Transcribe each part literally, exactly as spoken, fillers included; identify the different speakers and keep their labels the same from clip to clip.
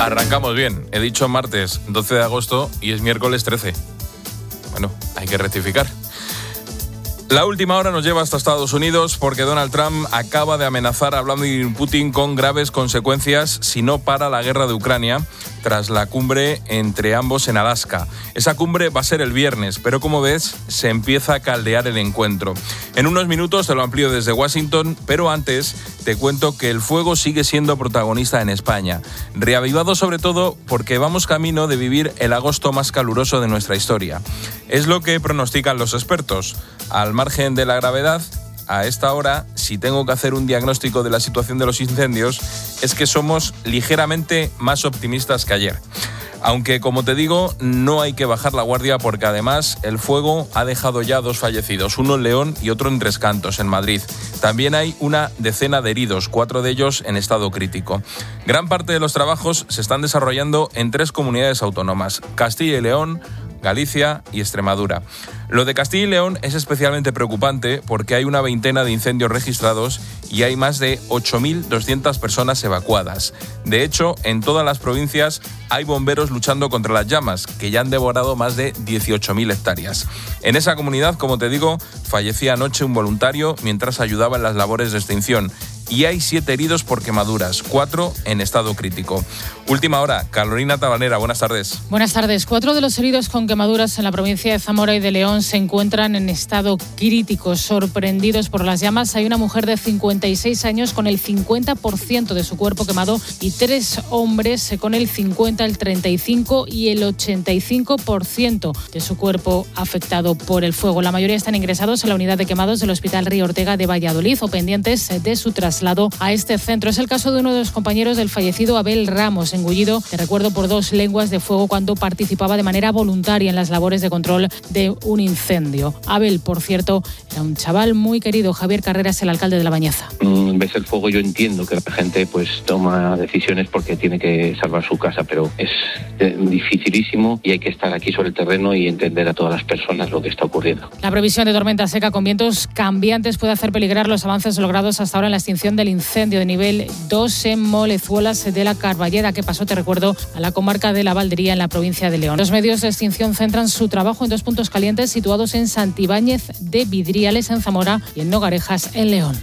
Speaker 1: Arrancamos bien. He dicho martes doce de agosto y es miércoles trece. Bueno, hay que rectificar. La última hora nos lleva hasta Estados Unidos porque Donald Trump acaba de amenazar a Vladimir Putin con graves consecuencias si no para la guerra de Ucrania tras la cumbre entre ambos en Alaska. Esa cumbre va a ser el viernes, pero como ves, se empieza a caldear el encuentro. En unos minutos te lo amplío desde Washington, pero antes te cuento que el fuego sigue siendo protagonista en España. Reavivado sobre todo porque vamos camino de vivir el agosto más caluroso de nuestra historia. Es lo que pronostican los expertos. Al margen de la gravedad, a esta hora, si tengo que hacer un diagnóstico de la situación de los incendios, es que somos ligeramente más optimistas que ayer. Aunque, como te digo, no hay que bajar la guardia porque además el fuego ha dejado ya dos fallecidos, uno en León y otro en Tres Cantos, en Madrid. También hay una decena de heridos, cuatro de ellos en estado crítico. Gran parte de los trabajos se están desarrollando en tres comunidades autónomas: Castilla y León, Galicia y Extremadura. Lo de Castilla y León es especialmente preocupante porque hay una veintena de incendios registrados y hay más de ocho mil doscientas personas evacuadas. De hecho, en todas las provincias hay bomberos luchando contra las llamas, que ya han devorado más de dieciocho mil hectáreas. En esa comunidad, como te digo, fallecía anoche un voluntario mientras ayudaba en las labores de extinción. Y hay siete heridos por quemaduras, cuatro en estado crítico. Última hora, Carolina Tabanera, buenas tardes.
Speaker 2: Buenas tardes. Cuatro de los heridos con quemaduras en la provincia de Zamora y de León se encuentran en estado crítico. Sorprendidos por las llamas, hay una mujer de cincuenta y seis años con el cincuenta por ciento de su cuerpo quemado y tres hombres con el cincuenta, el treinta y cinco y el ochenta y cinco por ciento de su cuerpo afectado por el fuego. La mayoría están ingresados en la unidad de quemados del Hospital Río Ortega de Valladolid o pendientes de su traslado a este centro. Es el caso de uno de los compañeros del fallecido Abel Ramos, engullido, de recuerdo, por dos lenguas de fuego cuando participaba de manera voluntaria en las labores de control de un incendio. Abel, por cierto, era un chaval muy querido. Javier Carreras, el alcalde de La Bañeza.
Speaker 3: Mm, ves el fuego, yo entiendo que la gente pues toma decisiones porque tiene que salvar su casa, pero es eh, dificilísimo y hay que estar aquí sobre el terreno y entender a todas las personas lo que está ocurriendo.
Speaker 2: La previsión de tormenta seca con vientos cambiantes puede hacer peligrar los avances logrados hasta ahora en la extinción del incendio de nivel dos en Molezuelas de la Carballeda, que pasó, te recuerdo, a la comarca de la Valdería en la provincia de León. Los medios de extinción centran su trabajo en dos puntos calientes situados en Santibáñez de Vidriales, en Zamora, y en Nogarejas, en León.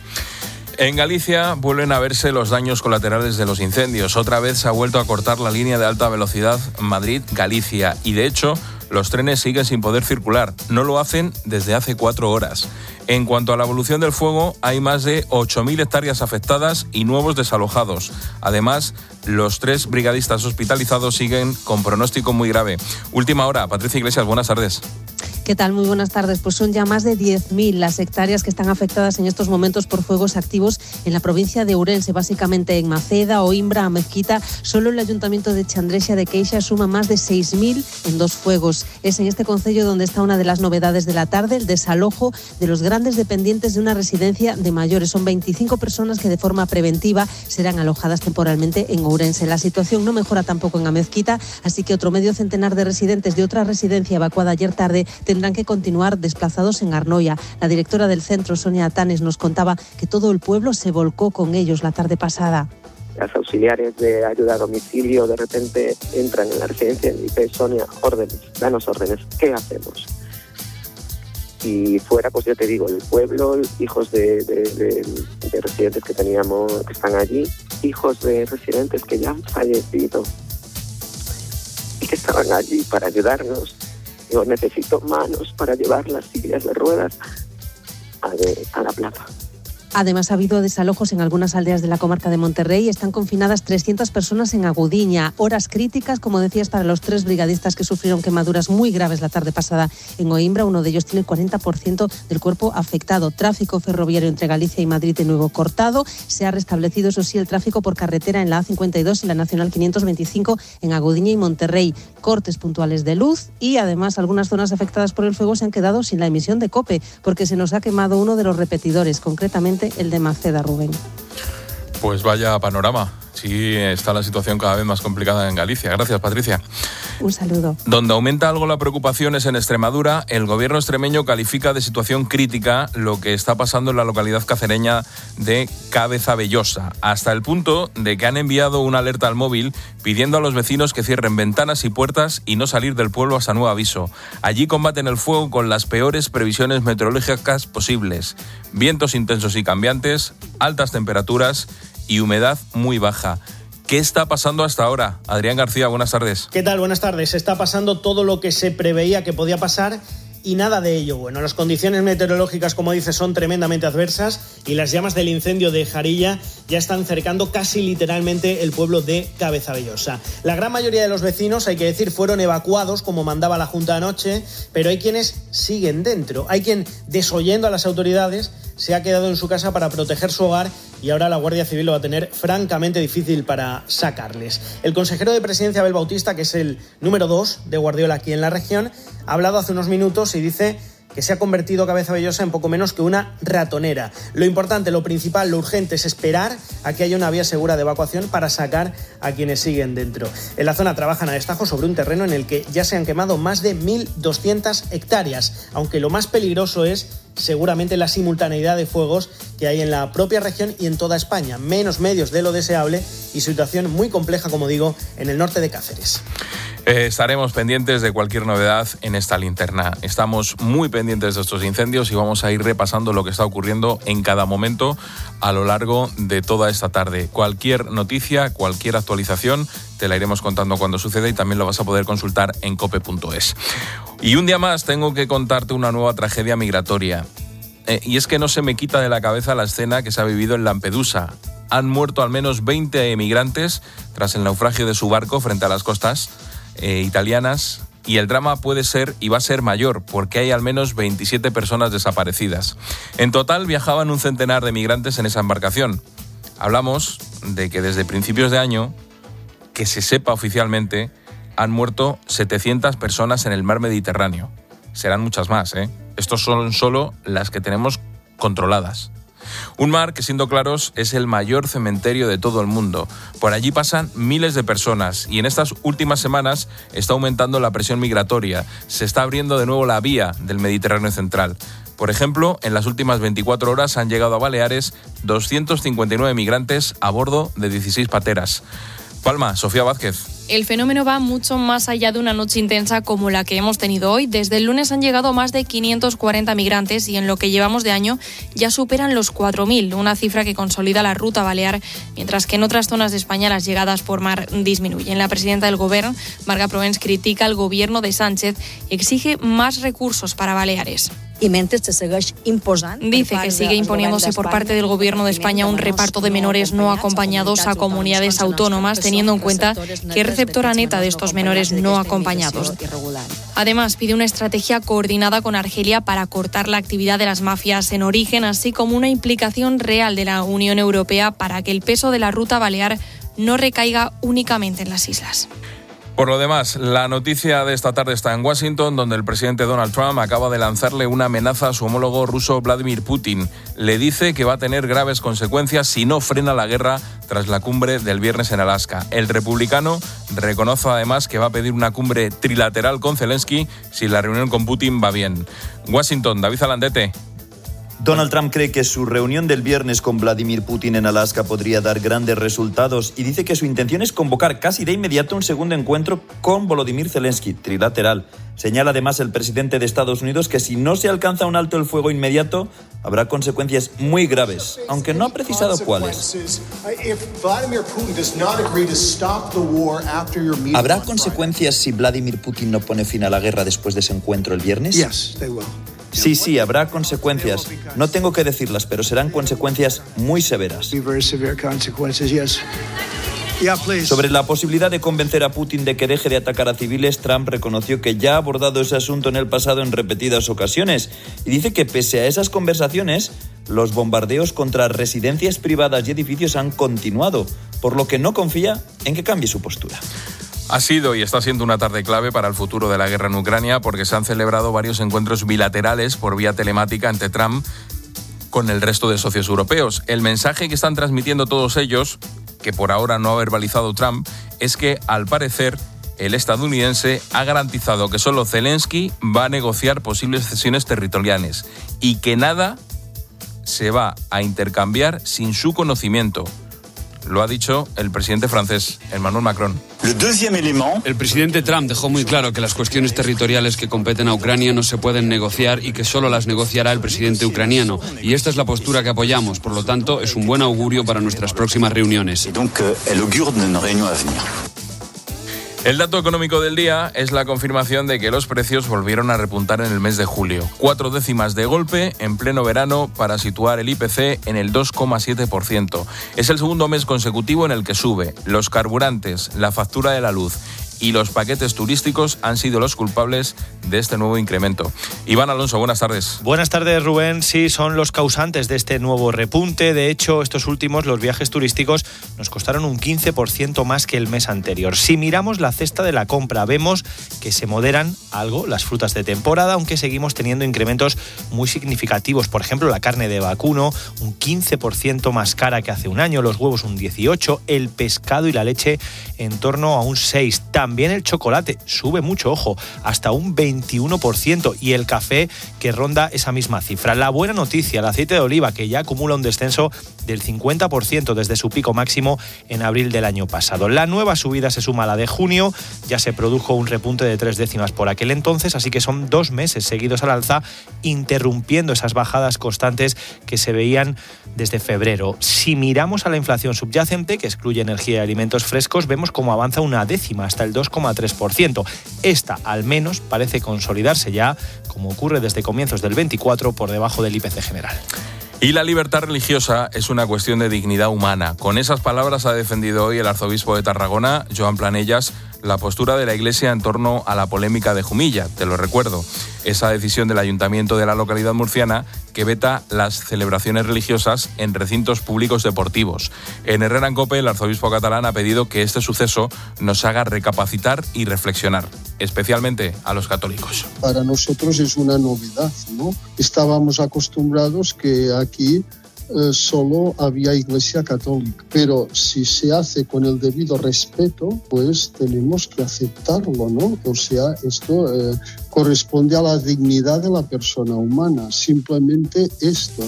Speaker 1: En Galicia vuelven a verse los daños colaterales de los incendios. Otra vez se ha vuelto a cortar la línea de alta velocidad Madrid-Galicia y, de hecho, los trenes siguen sin poder circular. No lo hacen desde hace cuatro horas. En cuanto a la evolución del fuego, hay más de ocho mil hectáreas afectadas y nuevos desalojados. Además, los tres brigadistas hospitalizados siguen con pronóstico muy grave. Última hora, Patricia Iglesias, buenas tardes.
Speaker 4: ¿Qué tal? Muy buenas tardes. Pues son ya más de diez mil las hectáreas que están afectadas en estos momentos por fuegos activos en la provincia de Ourense, básicamente en Maceda, Oimbra, Amezquita. Solo el ayuntamiento de Chandrexa de Queixa suma más de seis mil en dos fuegos. Es en este concello donde está una de las novedades de la tarde, el desalojo de los grandes dependientes de una residencia de mayores. Son veinticinco personas que de forma preventiva serán alojadas temporalmente en Ourense. La situación no mejora tampoco en Amezquita, así que otro medio centenar de residentes de otra residencia evacuada ayer tarde tendrán que continuar desplazados en Arnoia. La directora del centro, Sonia Atanes, nos contaba que todo el pueblo se volcó con ellos la tarde pasada.
Speaker 5: Las auxiliares de ayuda a domicilio de repente entran en la residencia y dicen: Sonia, órdenes, danos órdenes, ¿qué hacemos? Y fuera, pues ya te digo, el pueblo, hijos de, de, de, de residentes que teníamos, que están allí, hijos de residentes que ya han fallecido y que estaban allí para ayudarnos. Yo necesito manos para llevar las sillas de ruedas a, de, a la plaza.
Speaker 4: Además, ha habido desalojos en algunas aldeas de la comarca de Monterrey. Están confinadas trescientas personas en Agudiña. Horas críticas, como decías, para los tres brigadistas que sufrieron quemaduras muy graves la tarde pasada en Oimbra. Uno de ellos tiene el cuarenta por ciento del cuerpo afectado. Tráfico ferroviario entre Galicia y Madrid de nuevo cortado. Se ha restablecido, eso sí, el tráfico por carretera en la A cincuenta y dos y la Nacional quinientos veinticinco en Agudiña y Monterrey. Cortes puntuales de luz y, además, algunas zonas afectadas por el fuego se han quedado sin la emisión de COPE porque se nos ha quemado uno de los repetidores, concretamente el de Maceda, Rubén.
Speaker 1: Pues vaya panorama. Sí, está la situación cada vez más complicada en Galicia. Gracias, Patricia.
Speaker 4: Un saludo.
Speaker 1: Donde aumenta algo la preocupación es en Extremadura. El gobierno extremeño califica de situación crítica lo que está pasando en la localidad cacereña de Cabezabellosa, hasta el punto de que han enviado una alerta al móvil pidiendo a los vecinos que cierren ventanas y puertas y no salir del pueblo hasta nuevo aviso. Allí combaten el fuego con las peores previsiones meteorológicas posibles. Vientos intensos y cambiantes, altas temperaturas y humedad muy baja. ¿Qué está pasando hasta ahora? Adrián García, buenas tardes.
Speaker 6: ¿Qué tal? Buenas tardes. Está pasando todo lo que se preveía que podía pasar y nada de ello. Bueno, las condiciones meteorológicas, como dices, son tremendamente adversas y las llamas del incendio de Jarilla ya están cercando casi literalmente el pueblo de Cabezabellosa. La gran mayoría de los vecinos, hay que decir, fueron evacuados como mandaba la Junta anoche, pero hay quienes siguen dentro. Hay quien, desoyendo a las autoridades, se ha quedado en su casa para proteger su hogar y ahora la Guardia Civil lo va a tener francamente difícil para sacarles. El consejero de Presidencia, Abel Bautista, que es el número dos de Guardiola aquí en la región, ha hablado hace unos minutos y dice que se ha convertido Cabezabellosa en poco menos que una ratonera. Lo importante, lo principal, lo urgente es esperar a que haya una vía segura de evacuación para sacar a quienes siguen dentro. En la zona trabajan a destajo sobre un terreno en el que ya se han quemado más de mil doscientas hectáreas, aunque lo más peligroso es seguramente la simultaneidad de fuegos que hay en la propia región y en toda España. Menos medios de lo deseable y situación muy compleja, como digo, en el norte de Cáceres.
Speaker 1: Eh, estaremos pendientes de cualquier novedad en esta linterna. Estamos muy pendientes de estos incendios y vamos a ir repasando lo que está ocurriendo en cada momento a lo largo de toda esta tarde. Cualquier noticia, cualquier actualización, te la iremos contando cuando suceda y también lo vas a poder consultar en cope punto es. Y un día más tengo que contarte una nueva tragedia migratoria. Eh, y es que no se me quita de la cabeza la escena que se ha vivido en Lampedusa. Han muerto al menos veinte emigrantes tras el naufragio de su barco frente a las costas eh, italianas. Y el drama puede ser y va a ser mayor porque hay al menos veintisiete personas desaparecidas. En total viajaban un centenar de migrantes en esa embarcación. Hablamos de que desde principios de año, que se sepa oficialmente, han muerto setecientas personas en el mar Mediterráneo. Serán muchas más, ¿eh? Estos son solo las que tenemos controladas. Un mar que, siendo claros, es el mayor cementerio de todo el mundo. Por allí pasan miles de personas y en estas últimas semanas está aumentando la presión migratoria. Se está abriendo de nuevo la vía del Mediterráneo central. Por ejemplo, en las últimas veinticuatro horas han llegado a Baleares doscientos cincuenta y nueve migrantes a bordo de dieciséis pateras. Palma, Sofía Vázquez.
Speaker 7: El fenómeno va mucho más allá de una noche intensa como la que hemos tenido hoy. Desde el lunes han llegado más de quinientos cuarenta migrantes y en lo que llevamos de año ya superan los cuatro mil, una cifra que consolida la ruta balear, mientras que en otras zonas de España las llegadas por mar disminuyen. La presidenta del Gobierno, Marga Provens, critica al gobierno de Sánchez y exige más recursos para Baleares. Dice que sigue imponiéndose por parte del Gobierno de España un reparto de menores no acompañados a comunidades autónomas, teniendo en cuenta que es receptora neta de estos menores no acompañados. Además, pide una estrategia coordinada con Argelia para cortar la actividad de las mafias en origen, así como una implicación real de la Unión Europea para que el peso de la ruta balear no recaiga únicamente en las islas.
Speaker 1: Por lo demás, la noticia de esta tarde está en Washington, donde el presidente Donald Trump acaba de lanzarle una amenaza a su homólogo ruso Vladimir Putin. Le dice que va a tener graves consecuencias si no frena la guerra tras la cumbre del viernes en Alaska. El republicano reconoce además que va a pedir una cumbre trilateral con Zelensky si la reunión con Putin va bien. Washington, David Alandete.
Speaker 8: Donald Trump cree que su reunión del viernes con Vladimir Putin en Alaska podría dar grandes resultados y dice que su intención es convocar casi de inmediato un segundo encuentro con Volodymyr Zelensky, trilateral. Señala además el presidente de Estados Unidos que si no se alcanza un alto el fuego inmediato, habrá consecuencias muy graves, aunque no ha precisado cuáles. ¿Habrá consecuencias si Vladimir Putin no pone fin a la guerra después de ese encuentro el viernes? Sí, sí, habrá consecuencias. No tengo que decirlas, pero serán consecuencias muy severas. Sobre la posibilidad de convencer a Putin de que deje de atacar a civiles, Trump reconoció que ya ha abordado ese asunto en el pasado en repetidas ocasiones y dice que pese a esas conversaciones, los bombardeos contra residencias privadas y edificios han continuado, por lo que no confía en que cambie su postura.
Speaker 1: Ha sido y está siendo una tarde clave para el futuro de la guerra en Ucrania porque se han celebrado varios encuentros bilaterales por vía telemática entre Trump con el resto de socios europeos. El mensaje que están transmitiendo todos ellos, que por ahora no ha verbalizado Trump, es que al parecer el estadounidense ha garantizado que solo Zelensky va a negociar posibles cesiones territoriales y que nada se va a intercambiar sin su conocimiento. Lo ha dicho el presidente francés, Emmanuel Macron.
Speaker 9: El presidente Trump dejó muy claro que las cuestiones territoriales que competen a Ucrania no se pueden negociar y que solo las negociará el presidente ucraniano. Y esta es la postura que apoyamos. Por lo tanto, es un buen augurio para nuestras próximas reuniones.
Speaker 1: El dato económico del día es la confirmación de que los precios volvieron a repuntar en el mes de julio. Cuatro décimas de golpe en pleno verano para situar el I P C en el dos coma siete por ciento. Es el segundo mes consecutivo en el que sube. Los carburantes, la factura de la luz y los paquetes turísticos han sido los culpables de este nuevo incremento. Iván Alonso, buenas tardes.
Speaker 10: Buenas tardes, Rubén. Sí, son los causantes de este nuevo repunte. De hecho, estos últimos, los viajes turísticos, nos costaron un quince por ciento más que el mes anterior. Si miramos la cesta de la compra, vemos que se moderan algo las frutas de temporada, aunque seguimos teniendo incrementos muy significativos. Por ejemplo, la carne de vacuno, un quince por ciento más cara que hace un año, los huevos un dieciocho por ciento, el pescado y la leche en torno a un seis por ciento. También el chocolate sube mucho, ojo, hasta un veintiuno por ciento, y el café que ronda esa misma cifra. La buena noticia, el aceite de oliva, que ya acumula un descenso del cincuenta por ciento desde su pico máximo en abril del año pasado. La nueva subida se suma a la de junio, ya se produjo un repunte de tres décimas por aquel entonces, así que son dos meses seguidos al alza, interrumpiendo esas bajadas constantes que se veían desde febrero. Si miramos a la inflación subyacente, que excluye energía y alimentos frescos, vemos cómo avanza una décima hasta el dos coma tres por ciento. Esta, al menos, parece consolidarse ya, como ocurre desde comienzos del veinticuatro, por debajo del I P C general.
Speaker 1: Y la libertad religiosa es una cuestión de dignidad humana. Con esas palabras ha defendido hoy el arzobispo de Tarragona, Joan Planellas, la postura de la Iglesia en torno a la polémica de Jumilla. Te lo recuerdo, esa decisión del ayuntamiento de la localidad murciana que veta las celebraciones religiosas en recintos públicos deportivos. En Herrera en Cope, el arzobispo catalán ha pedido que este suceso nos haga recapacitar y reflexionar, especialmente a los católicos.
Speaker 11: Para nosotros es una novedad, ¿no? Estábamos acostumbrados que aquí eh, solo había Iglesia Católica, pero si se hace con el debido respeto, pues tenemos que aceptarlo, ¿no? O sea, esto eh, corresponde a la dignidad de la persona humana, simplemente esto.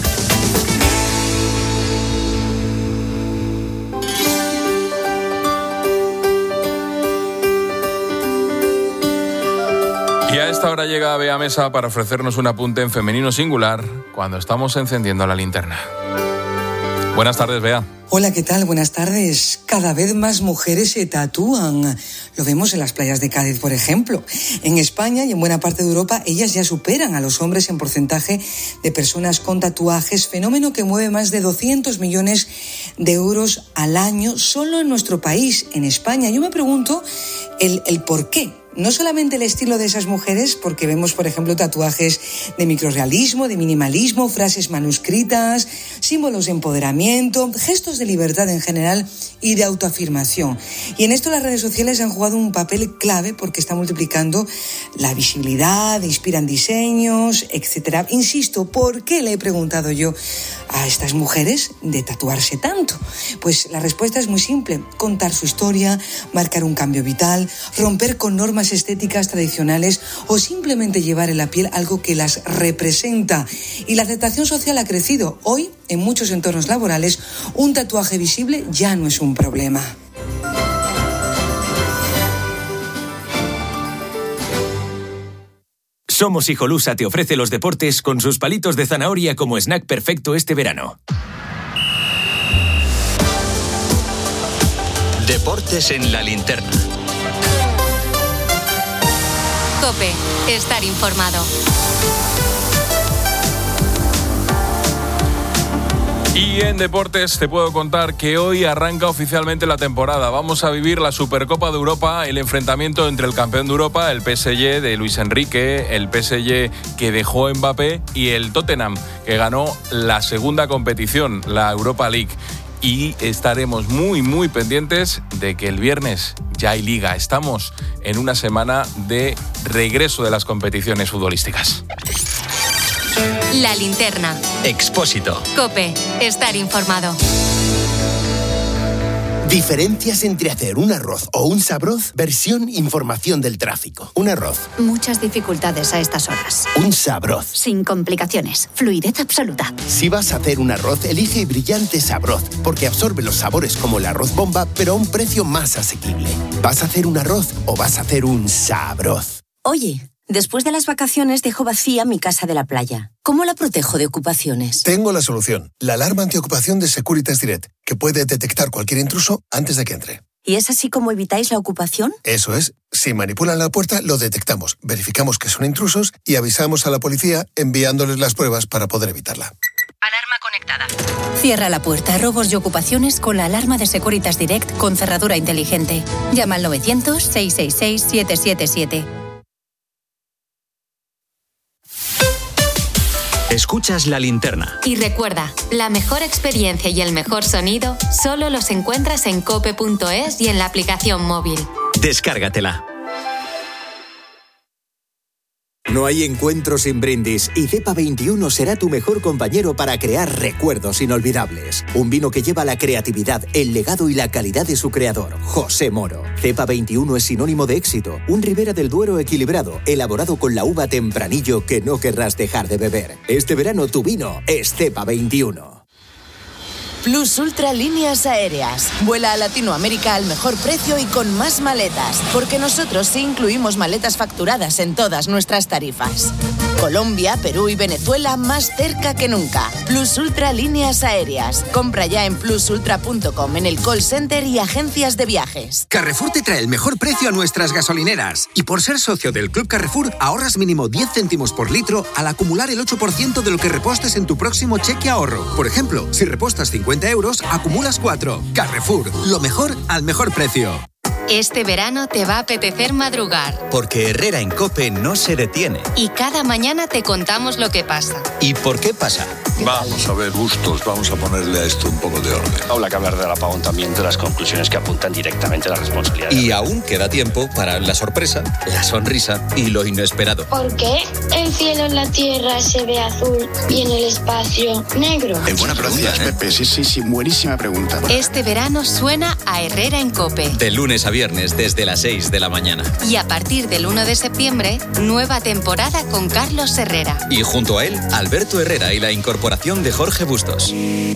Speaker 1: Y a esta hora llega Bea Mesa para ofrecernos un apunte en femenino singular cuando estamos encendiendo la linterna. Buenas tardes, Bea.
Speaker 12: Hola, ¿qué tal? Buenas tardes. Cada vez más mujeres se tatúan. Lo vemos en las playas de Cádiz, por ejemplo. En España y en buena parte de Europa, ellas ya superan a los hombres en porcentaje de personas con tatuajes, fenómeno que mueve más de doscientos millones de euros al año solo en nuestro país, en España. Yo me pregunto el, el por qué. No solamente el estilo de esas mujeres, porque vemos, por ejemplo, tatuajes de microrrealismo, de minimalismo, frases manuscritas, símbolos de empoderamiento, gestos de libertad en general y de autoafirmación. Y en esto las redes sociales han jugado un papel clave porque están multiplicando la visibilidad, inspiran diseños, etcétera. Insisto, ¿por qué le he preguntado yo a estas mujeres de tatuarse tanto? Pues la respuesta es muy simple: contar su historia, marcar un cambio vital, romper con normas estéticas tradicionales o simplemente llevar en la piel algo que las representa. Y la aceptación social ha crecido. Hoy, en muchos entornos laborales, un tatuaje visible ya no es un problema.
Speaker 13: Somos Hijolusa te ofrece los deportes con sus palitos de zanahoria como snack perfecto este verano.
Speaker 14: Deportes en la linterna.
Speaker 15: COPE, estar informado.
Speaker 1: Y en deportes te puedo contar que hoy arranca oficialmente la temporada. Vamos a vivir la Supercopa de Europa, el enfrentamiento entre el campeón de Europa, el P S G de Luis Enrique, el P S G que dejó Mbappé, y el Tottenham, que ganó la segunda competición, la Europa League. Y estaremos muy, muy pendientes de que el viernes ya hay liga. Estamos en una semana de regreso de las competiciones futbolísticas.
Speaker 15: La linterna.
Speaker 14: Expósito.
Speaker 15: COPE, estar informado.
Speaker 16: Diferencias entre hacer un arroz o un sabroz, versión información del tráfico. Un arroz.
Speaker 17: Muchas dificultades a estas horas.
Speaker 16: Un sabroz.
Speaker 17: Sin complicaciones. Fluidez absoluta.
Speaker 16: Si vas a hacer un arroz, elige Brillante Sabroz, porque absorbe los sabores como el arroz bomba, pero a un precio más asequible. ¿Vas a hacer un arroz o vas a hacer un sabroz?
Speaker 18: Oye, después de las vacaciones dejo vacía mi casa de la playa. ¿Cómo la protejo de ocupaciones?
Speaker 19: Tengo la solución. La alarma antiocupación de Securitas Direct, que puede detectar cualquier intruso antes de que entre.
Speaker 18: ¿Y es así como evitáis la ocupación?
Speaker 19: Eso es. Si manipulan la puerta, lo detectamos, verificamos que son intrusos y avisamos a la policía enviándoles las pruebas para poder evitarla.
Speaker 17: Alarma conectada. Cierra la puerta a robos y ocupaciones con la alarma de Securitas Direct con cerradura inteligente. Llama al novecientos, seiscientos sesenta y seis, setecientos setenta y siete.
Speaker 14: Escuchas La Linterna.
Speaker 15: Y recuerda, la mejor experiencia y el mejor sonido solo los encuentras en cope punto es y en la aplicación móvil.
Speaker 14: Descárgatela.
Speaker 20: No hay encuentro sin brindis y Cepa veintiuno será tu mejor compañero para crear recuerdos inolvidables. Un vino que lleva la creatividad, el legado y la calidad de su creador, José Moro. Cepa veintiuno es sinónimo de éxito, un Ribera del Duero equilibrado, elaborado con la uva Tempranillo que no querrás dejar de beber. Este verano tu vino es Cepa veintiuno.
Speaker 21: Plus Ultra Líneas Aéreas. Vuela a Latinoamérica al mejor precio y con más maletas, porque nosotros sí incluimos maletas facturadas en todas nuestras tarifas. Colombia, Perú y Venezuela más cerca que nunca. Plus Ultra Líneas Aéreas. Compra ya en plus ultra punto com, en el call center y agencias de viajes.
Speaker 22: Carrefour te trae el mejor precio a nuestras gasolineras. Y por ser socio del Club Carrefour, ahorras mínimo diez céntimos por litro al acumular el ocho por ciento de lo que repostes en tu próximo cheque ahorro. Por ejemplo, si repostas cincuenta euros, acumulas cuatro. Carrefour, lo mejor al mejor precio.
Speaker 15: Este verano te va a apetecer madrugar.
Speaker 14: Porque Herrera en COPE no se detiene.
Speaker 15: Y cada mañana te contamos lo que pasa.
Speaker 14: ¿Y por qué pasa?
Speaker 23: Vamos a ver, Bustos, vamos a ponerle a esto un poco de orden.
Speaker 24: Habla que hablar del apagón también, de las conclusiones que apuntan directamente a la responsabilidad.
Speaker 14: Y aún queda tiempo para la sorpresa, la sonrisa y lo inesperado.
Speaker 25: ¿Por qué el cielo en la Tierra se ve azul y en el espacio negro?
Speaker 23: Es buena pregunta, ¿eh? Pepe, sí, sí, sí, buenísima pregunta.
Speaker 15: Este verano suena a Herrera en COPE.
Speaker 14: De lunes a viernes desde las seis de la mañana.
Speaker 15: Y a partir del uno de septiembre, nueva temporada con Carlos Herrera.
Speaker 14: Y junto a él, Alberto Herrera y la incorporación de Jorge Bustos.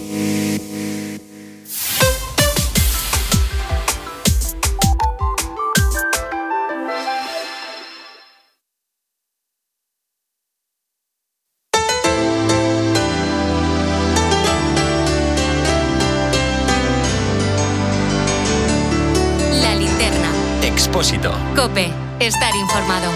Speaker 15: La Linterna.
Speaker 14: Expósito.
Speaker 15: COPE. Estar informado.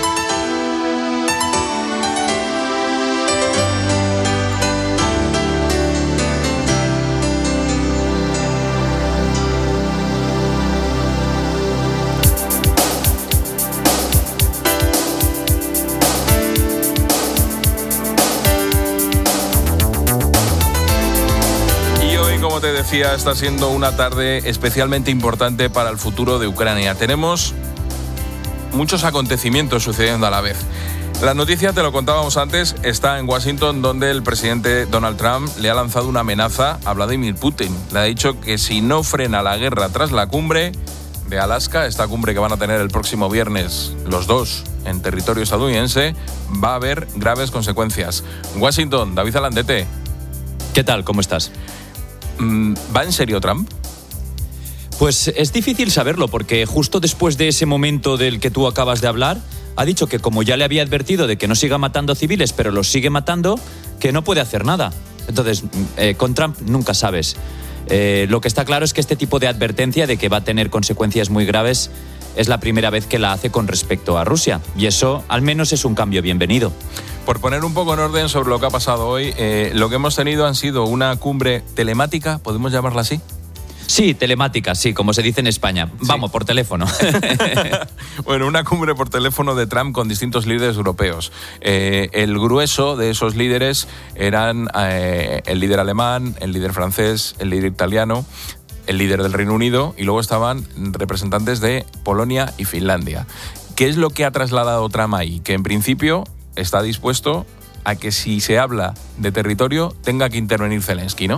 Speaker 1: Como te decía, está siendo una tarde especialmente importante para el futuro de Ucrania. Tenemos muchos acontecimientos sucediendo a la vez. La noticia, te lo contábamos antes, está en Washington, donde el presidente Donald Trump le ha lanzado una amenaza a Vladimir Putin. Le ha dicho que si no frena la guerra tras la cumbre de Alaska, esta cumbre que van a tener el próximo viernes los dos en territorio estadounidense, va a haber graves consecuencias. Washington, David Alandete.
Speaker 26: ¿Qué tal? ¿Cómo estás?
Speaker 1: ¿Va en serio Trump?
Speaker 26: Pues es difícil saberlo, porque justo después de ese momento del que tú acabas de hablar, ha dicho que como ya le había advertido de que no siga matando civiles, pero los sigue matando, que no puede hacer nada. Entonces, eh, con Trump nunca sabes. Eh, lo que está claro es que este tipo de advertencia de que va a tener consecuencias muy graves es la primera vez que la hace con respecto a Rusia. Y eso, al menos, es un cambio bienvenido.
Speaker 1: Por poner un poco en orden sobre lo que ha pasado hoy, eh, lo que hemos tenido han sido una cumbre telemática, ¿podemos llamarla así?
Speaker 26: Sí, telemática, sí, como se dice en España. Sí. Vamos, por teléfono.
Speaker 1: Bueno, una cumbre por teléfono de Trump con distintos líderes europeos. Eh, el grueso de esos líderes eran eh, el líder alemán, el líder francés, el líder italiano, el líder del Reino Unido, y luego estaban representantes de Polonia y Finlandia. ¿Qué es lo que ha trasladado Trump ahí? Que en principio está dispuesto a que si se habla de territorio tenga que intervenir Zelensky, ¿no?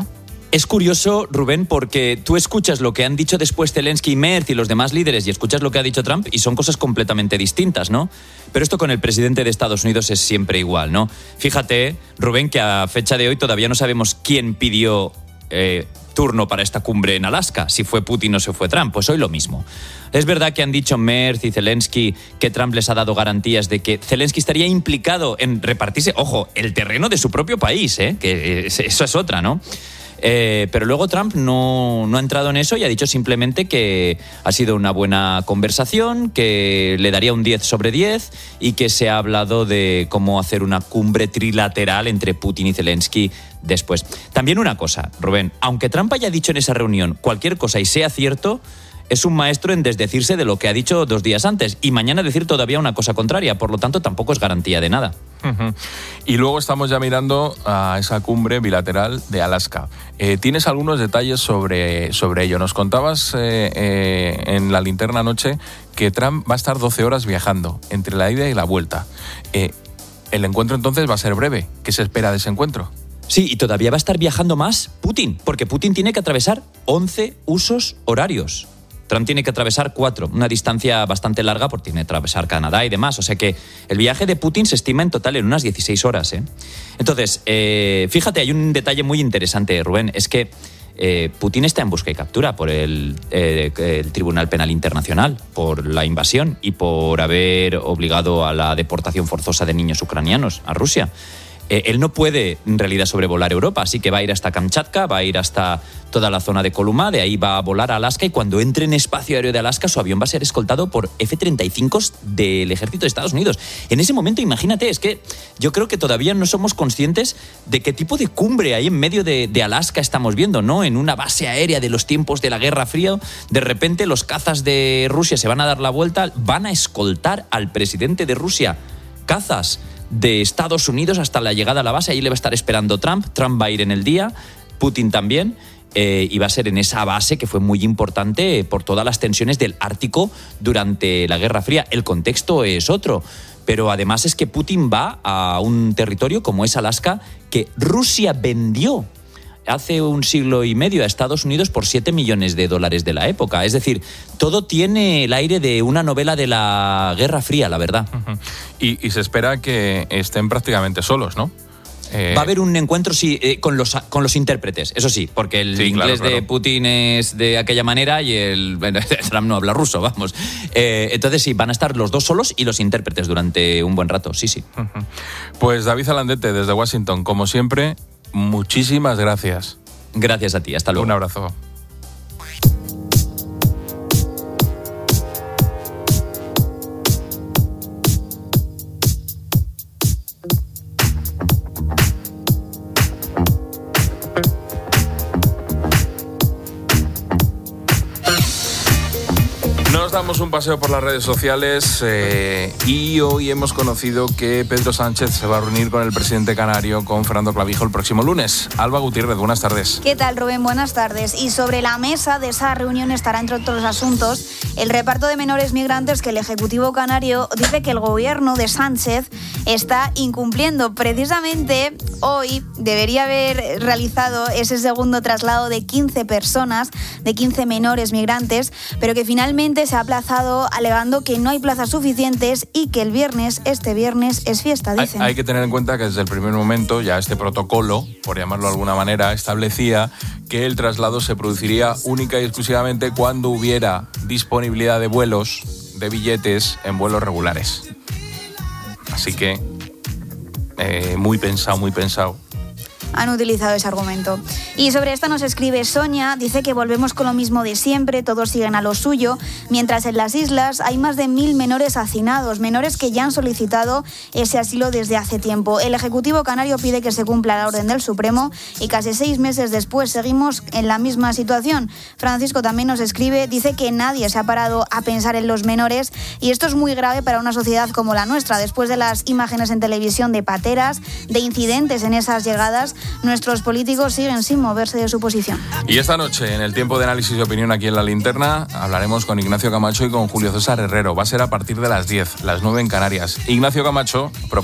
Speaker 26: Es curioso, Rubén, porque tú escuchas lo que han dicho después Zelensky y Merz y los demás líderes y escuchas lo que ha dicho Trump y son cosas completamente distintas, ¿no? Pero esto con el presidente de Estados Unidos es siempre igual, ¿no? Fíjate, Rubén, que a fecha de hoy todavía no sabemos quién pidió eh, turno para esta cumbre en Alaska, si fue Putin o si fue Trump. Pues hoy lo mismo. Es verdad que han dicho Merz y Zelensky que Trump les ha dado garantías de que Zelensky estaría implicado en repartirse, ojo, el terreno de su propio país, ¿eh? Que eso es otra, ¿no? Eh, pero luego Trump no, no ha entrado en eso y ha dicho simplemente que ha sido una buena conversación, que le daría un diez sobre diez y que se ha hablado de cómo hacer una cumbre trilateral entre Putin y Zelensky después. También una cosa, Rubén, aunque Trump haya dicho en esa reunión cualquier cosa y sea cierto, es un maestro en desdecirse de lo que ha dicho dos días antes y mañana decir todavía una cosa contraria, por lo tanto tampoco es garantía de nada.
Speaker 1: Uh-huh. Y luego estamos ya mirando a esa cumbre bilateral de Alaska. Eh, ¿Tienes algunos detalles sobre, sobre ello? Nos contabas eh, eh, en la linterna anoche que Trump va a estar doce horas viajando entre la ida y la vuelta. Eh, el encuentro entonces va a ser breve. ¿Qué se espera de ese encuentro?
Speaker 26: Sí, y todavía va a estar viajando más Putin, porque Putin tiene que atravesar once usos horarios. Trump tiene que atravesar cuatro, una distancia bastante larga porque tiene que atravesar Canadá y demás. O sea que el viaje de Putin se estima en total en unas dieciséis horas. ¿eh? Entonces, eh, fíjate, hay un detalle muy interesante, Rubén. Es que eh, Putin está en busca y captura por el, eh, el Tribunal Penal Internacional, por la invasión y por haber obligado a la deportación forzosa de niños ucranianos a Rusia. Eh, él no puede en realidad sobrevolar Europa, así que va a ir hasta Kamchatka, va a ir hasta toda la zona de Columá, de ahí va a volar a Alaska y cuando entre en espacio aéreo de Alaska su avión va a ser escoltado por F treinta y cinco del ejército de Estados Unidos. En ese momento, imagínate, es que yo creo que todavía no somos conscientes de qué tipo de cumbre ahí en medio de, de Alaska estamos viendo, ¿no? En una base aérea de los tiempos de la Guerra Fría, de repente los cazas de Rusia se van a dar la vuelta, van a escoltar al presidente de Rusia, cazas de Estados Unidos hasta la llegada a la base. Ahí le va a estar esperando Trump. Trump va a ir en el día, Putin también, eh, y va a ser en esa base que fue muy importante por todas las tensiones del Ártico durante la Guerra Fría. El contexto es otro, pero además es que Putin va a un territorio como es Alaska que Rusia vendió hace un siglo y medio a Estados Unidos por siete millones de dólares de la época. Es decir, todo tiene el aire de una novela de la Guerra Fría, la verdad.
Speaker 1: Uh-huh. Y, y se espera que estén prácticamente solos, ¿no?
Speaker 26: Eh... Va a haber un encuentro sí, eh, con, los, con los intérpretes, eso sí, porque el sí, inglés claro, claro. de Putin es de aquella manera y el bueno, Trump no habla ruso, vamos. Eh, entonces sí, van a estar los dos solos y los intérpretes durante un buen rato, sí, sí.
Speaker 1: Uh-huh. Pues David Zalandete, desde Washington, como siempre, muchísimas gracias.
Speaker 26: Gracias a ti, hasta luego.
Speaker 1: Un abrazo. Nos damos un paseo por las redes sociales eh, y hoy hemos conocido que Pedro Sánchez se va a reunir con el presidente canario, con Fernando Clavijo, el próximo lunes. Alba Gutiérrez, buenas tardes.
Speaker 2: ¿Qué tal, Rubén? Buenas tardes. Y sobre la mesa de esa reunión estará, entre otros asuntos, el reparto de menores migrantes que el Ejecutivo canario dice que el gobierno de Sánchez está incumpliendo. Precisamente hoy debería haber realizado ese segundo traslado de quince personas, de quince menores migrantes, pero que finalmente se ha aplazado alegando que no hay plazas suficientes y que el viernes, este viernes, es fiesta, dicen.
Speaker 1: Hay, hay que tener en cuenta que desde el primer momento ya este protocolo, por llamarlo de alguna manera, establecía que el traslado se produciría única y exclusivamente cuando hubiera disponibilidad de vuelos, de billetes en vuelos regulares. Así que eh, muy pensado, muy pensado.
Speaker 2: Han utilizado ese argumento. Y sobre esta nos escribe Sonia, dice que volvemos con lo mismo de siempre, todos siguen a lo suyo, mientras en las islas hay más de mil menores hacinados, menores que ya han solicitado ese asilo desde hace tiempo. El Ejecutivo canario pide que se cumpla la orden del Supremo y casi seis meses después seguimos en la misma situación. Francisco también nos escribe, dice que nadie se ha parado a pensar en los menores y esto es muy grave para una sociedad como la nuestra. Después de las imágenes en televisión de pateras, de incidentes en esas llegadas, nuestros políticos siguen sin moverse de su posición.
Speaker 1: Y esta noche, en el tiempo de análisis de opinión aquí en La Linterna, hablaremos con Ignacio Camacho y con Julio César Herrero. Va a ser a partir de las diez, las nueve en Canarias. Ignacio Camacho propone.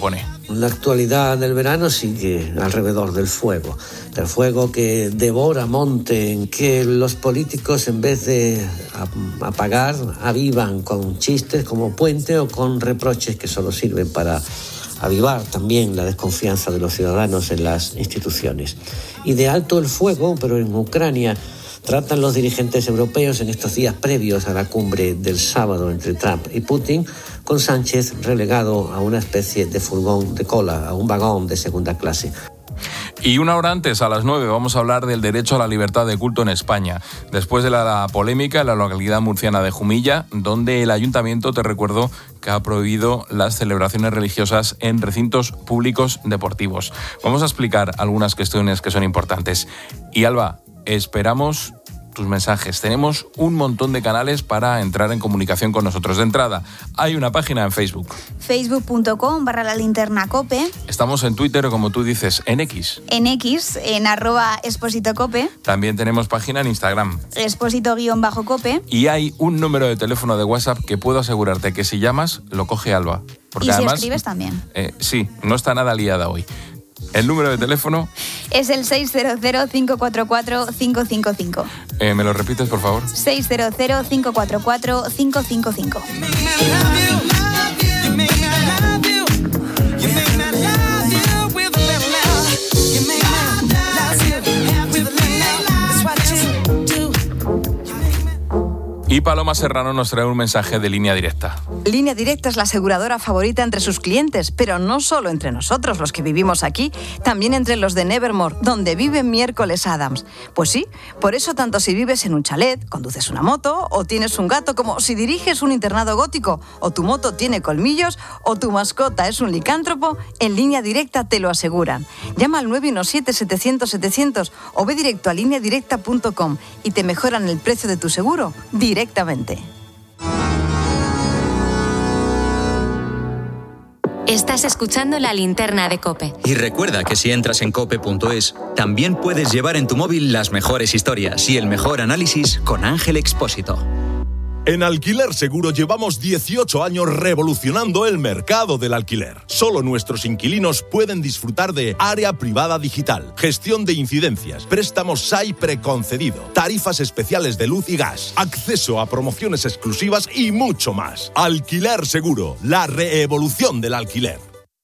Speaker 3: La actualidad del verano sigue alrededor del fuego, del fuego que devora monte, en que los políticos, en vez de apagar, avivan con chistes como puente o con reproches que solo sirven para avivar también la desconfianza de los ciudadanos en las instituciones. Y de alto el fuego, pero en Ucrania tratan los dirigentes europeos en estos días previos a la cumbre del sábado entre Trump y Putin, con Sánchez relegado a una especie de furgón de cola, a un vagón de segunda clase.
Speaker 1: Y una hora antes, a las nueve, vamos a hablar del derecho a la libertad de culto en España. Después de la, la polémica en la localidad murciana de Jumilla, donde el ayuntamiento, te recuerdo, que ha prohibido las celebraciones religiosas en recintos públicos deportivos. Vamos a explicar algunas cuestiones que son importantes. Y Alba, esperamos tus mensajes. Tenemos un montón de canales para entrar en comunicación con nosotros. De entrada, hay una página en Facebook.
Speaker 2: facebook punto com barra la linterna cope.
Speaker 1: Estamos en Twitter, como tú dices, en X.
Speaker 2: En X, en arroba expósito cope.
Speaker 1: También tenemos página en Instagram.
Speaker 2: Expósito guión bajo cope.
Speaker 1: Y hay un número de teléfono de WhatsApp que puedo asegurarte que si llamas, lo coge Alba. Porque
Speaker 2: y si
Speaker 1: además,
Speaker 2: escribes también.
Speaker 1: Eh, sí, no está nada liada hoy. El número de teléfono
Speaker 2: es el seis cero cero, cinco cuatro cuatro, cinco cinco cinco.
Speaker 1: Eh, ¿Me lo repites, por favor?
Speaker 2: seis cero cero, cinco cuatro cuatro, cinco cinco cinco.
Speaker 1: Y Paloma Serrano nos trae un mensaje de Línea Directa.
Speaker 4: Línea Directa es la aseguradora favorita entre sus clientes, pero no solo entre nosotros, los que vivimos aquí, también entre los de Nevermore, donde vive Miércoles Adams. Pues sí, por eso tanto si vives en un chalet, conduces una moto, o tienes un gato, como si diriges un internado gótico, o tu moto tiene colmillos, o tu mascota es un licántropo, en Línea Directa te lo aseguran. Llama al nueve uno siete, setecientos, setecientos o ve directo a línea directa punto com y te mejoran el precio de tu seguro directamente. Directamente.
Speaker 15: Estás escuchando La Linterna de COPE.
Speaker 14: Y recuerda que si entras en cope punto es, también puedes llevar en tu móvil las mejores historias y el mejor análisis con Ángel Expósito.
Speaker 5: En Alquiler Seguro llevamos dieciocho años revolucionando el mercado del alquiler. Solo nuestros inquilinos pueden disfrutar de área privada digital, gestión de incidencias, préstamos S A I preconcedido, tarifas especiales de luz y gas, acceso a promociones exclusivas y mucho más. Alquiler Seguro, la reevolución del alquiler.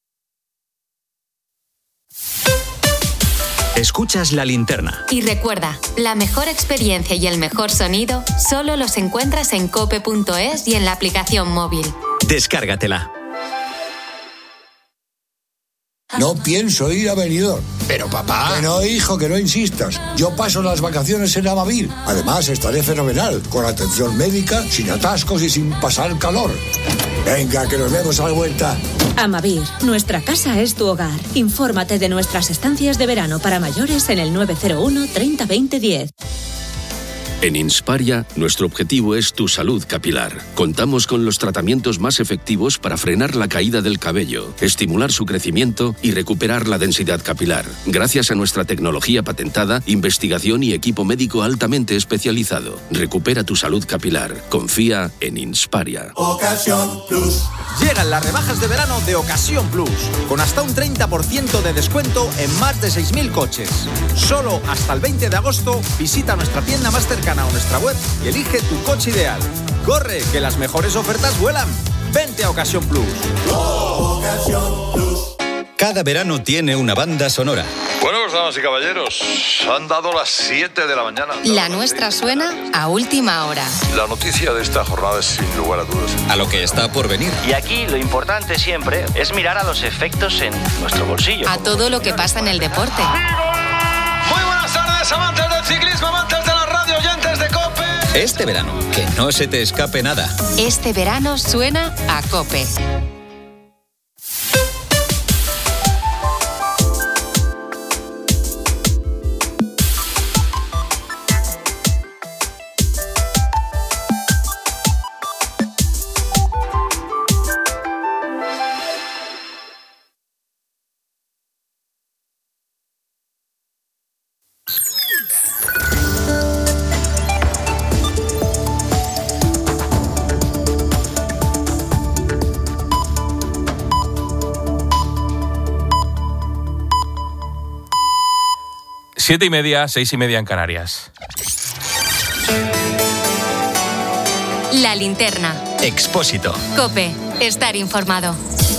Speaker 13: Escuchas La Linterna.
Speaker 15: Y recuerda, la mejor experiencia y el mejor sonido solo los encuentras en cope punto es y en la aplicación móvil.
Speaker 13: Descárgatela.
Speaker 6: No pienso ir a Benidorm. Pero papá... Que no, hijo, que no insistas. Yo paso las vacaciones en Amavir. Además, estaré fenomenal, con atención médica, sin atascos y sin pasar calor. Venga, que nos vemos a la vuelta.
Speaker 7: Amavir, nuestra casa es tu hogar. Infórmate de nuestras estancias de verano para mayores en el nueve cero uno, treinta, veinte, diez.
Speaker 8: En Insparia, nuestro objetivo es tu salud capilar. Contamos con los tratamientos más efectivos para frenar la caída del cabello, estimular su crecimiento y recuperar la densidad capilar, gracias a nuestra tecnología patentada, investigación y equipo médico altamente especializado. Recupera tu salud capilar. Confía en Insparia.
Speaker 27: Ocasión Plus. Llegan las rebajas de verano de Ocasión Plus, con hasta un treinta por ciento de descuento en más de seis mil coches. Solo hasta el veinte de agosto visita nuestra tienda más cercana o nuestra web y elige tu coche ideal. ¡Corre, que las mejores ofertas vuelan! ¡Vente a Ocasión Plus! Oh,
Speaker 14: Ocasión Plus. Cada verano tiene una banda sonora.
Speaker 23: Bueno, damas y caballeros, han dado las siete de la mañana.
Speaker 15: La nuestra suena a última hora.
Speaker 23: La noticia de esta jornada es sin lugar a dudas.
Speaker 14: A lo que está por venir.
Speaker 24: Y aquí lo importante siempre es mirar a los efectos en nuestro bolsillo.
Speaker 15: A todo lo que pasa en el deporte.
Speaker 27: Muy buenas tardes, amantes del ciclismo, amantes de la radio, oyentes de COPE.
Speaker 14: Este verano, que no se te escape nada.
Speaker 15: Este verano suena a COPE.
Speaker 1: Siete y media, seis y media en Canarias.
Speaker 15: La linterna.
Speaker 14: Expósito.
Speaker 15: COPE. Estar informado.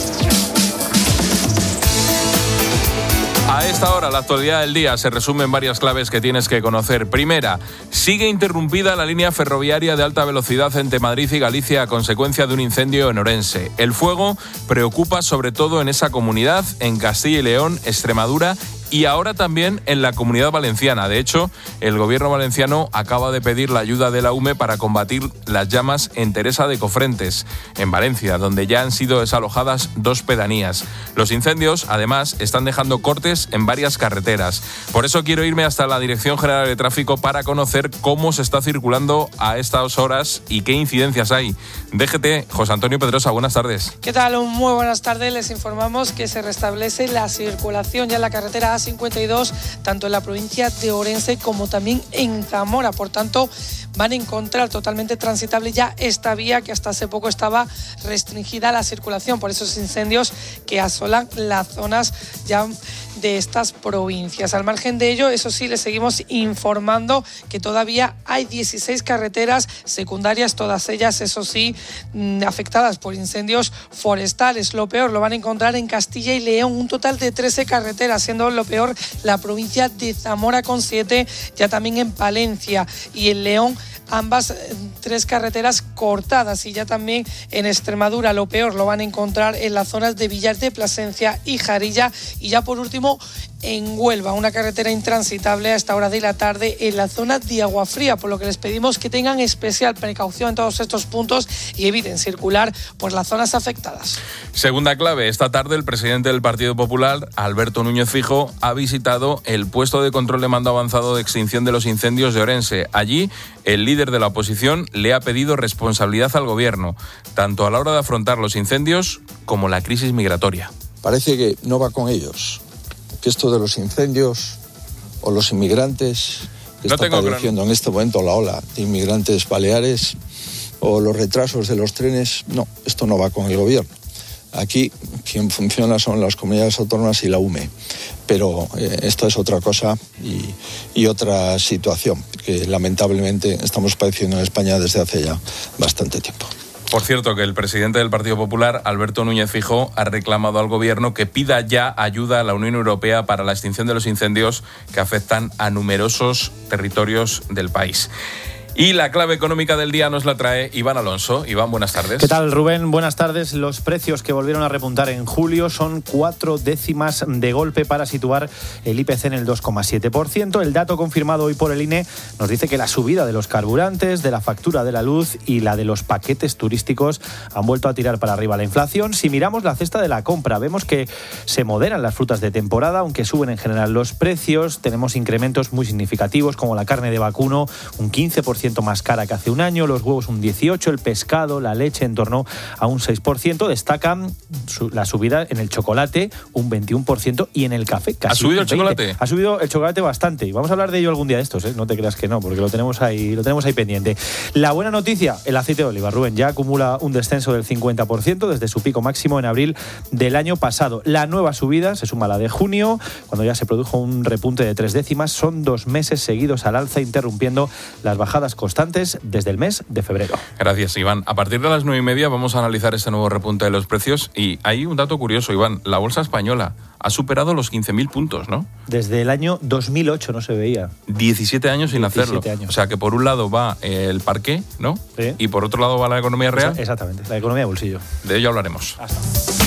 Speaker 1: A esta hora, la actualidad del día se resume en varias claves que tienes que conocer. Primera, sigue interrumpida la línea ferroviaria de alta velocidad entre Madrid y Galicia a consecuencia de un incendio en Orense. El fuego preocupa sobre todo en esa comunidad, en Castilla y León, Extremadura y ahora también en la Comunidad Valenciana. De hecho, el gobierno valenciano acaba de pedir la ayuda de la U M E para combatir las llamas en Teresa de Cofrentes, en Valencia, donde ya han sido desalojadas dos pedanías. Los incendios, además, están dejando cortes en varias carreteras. Por eso quiero irme hasta la Dirección General de Tráfico para conocer cómo se está circulando a estas horas y qué incidencias hay. D G T, José Antonio Pedrosa, buenas tardes.
Speaker 9: ¿Qué tal? Muy buenas tardes. Les informamos que se restablece la circulación ya en la carretera A cincuenta y dos, tanto en la provincia de Orense como también en Zamora. Por tanto, van a encontrar totalmente transitable ya esta vía que hasta hace poco estaba restringida a la circulación por esos incendios que asolan las zonas ya de estas provincias. Al margen de ello, eso sí, les seguimos informando que todavía hay dieciséis carreteras secundarias, todas ellas, eso sí, afectadas por incendios forestales. Lo peor lo van a encontrar en Castilla y León, un total de trece carreteras, siendo lo peor la provincia de Zamora con siete, ya también en Palencia y en León, ambas tres carreteras cortadas, y ya también en Extremadura lo peor lo van a encontrar en las zonas de Villar de Plasencia y Jarilla, y ya por último en Huelva, una carretera intransitable a esta hora de la tarde en la zona de Aguafría, por lo que les pedimos que tengan especial precaución en todos estos puntos y eviten circular por las zonas afectadas.
Speaker 1: Segunda clave, esta tarde el presidente del Partido Popular, Alberto Núñez Feijóo, ha visitado el puesto de control de mando avanzado de extinción de los incendios de Orense. Allí, el líder de la oposición le ha pedido responsabilidad al gobierno, tanto a la hora de afrontar los incendios como la crisis migratoria.
Speaker 23: Parece que no va con ellos, que esto de los incendios o los inmigrantes que no están padeciendo gran... en este momento la ola de inmigrantes baleares o los retrasos de los trenes, no, esto no va con el gobierno. Aquí quien funciona son las comunidades autónomas y la U M E, pero eh, esto es otra cosa y, y otra situación que lamentablemente estamos padeciendo en España desde hace ya bastante tiempo.
Speaker 1: Por cierto, que el presidente del Partido Popular, Alberto Núñez Feijóo, ha reclamado al gobierno que pida ya ayuda a la Unión Europea para la extinción de los incendios que afectan a numerosos territorios del país. Y la clave económica del día nos la trae Iván Alonso. Iván, buenas tardes.
Speaker 10: ¿Qué tal, Rubén? Buenas tardes. Los precios que volvieron a repuntar en julio son cuatro décimas de golpe para situar el I P C en el dos coma siete por ciento. El dato confirmado hoy por el I N E nos dice que la subida de los carburantes, de la factura de la luz y la de los paquetes turísticos han vuelto a tirar para arriba la inflación. Si miramos la cesta de la compra, vemos que se moderan las frutas de temporada, aunque suben en general los precios. Tenemos incrementos muy significativos como la carne de vacuno, un quince por ciento más cara que hace un año, los huevos un dieciocho por ciento, el pescado, la leche en torno a un seis por ciento. Destacan su, la subida en el chocolate, un veintiuno por ciento, y en el café casi.
Speaker 1: ¿Ha subido el
Speaker 10: veinte por ciento.
Speaker 1: chocolate?
Speaker 10: Ha subido el chocolate bastante, y vamos a hablar de ello algún día de estos, ¿eh? No te creas que no, porque lo tenemos ahí, lo tenemos ahí pendiente. La buena noticia, el aceite de oliva, Rubén, ya acumula un descenso del cincuenta por ciento desde su pico máximo en abril del año pasado. La nueva subida se suma a la de junio, cuando ya se produjo un repunte de tres décimas. Son dos meses seguidos al alza, interrumpiendo las bajadas constantes desde el mes de febrero.
Speaker 1: Gracias, Iván. A partir de las nueve y media vamos a analizar este nuevo repunte de los precios, y hay un dato curioso, Iván. La bolsa española ha superado los quince mil puntos, ¿no?
Speaker 10: Desde el año dos mil ocho no se veía.
Speaker 1: diecisiete años sin hacerlo.
Speaker 10: Años.
Speaker 1: O sea que por un lado va el parqué, ¿no?
Speaker 10: Sí.
Speaker 1: Y por otro lado va la economía real.
Speaker 10: Exactamente, la economía de bolsillo.
Speaker 1: De ello hablaremos.
Speaker 10: Hasta.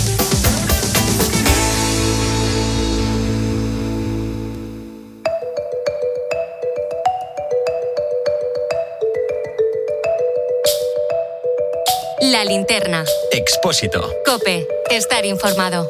Speaker 15: La linterna.
Speaker 14: Expósito.
Speaker 15: COPE. Estar informado.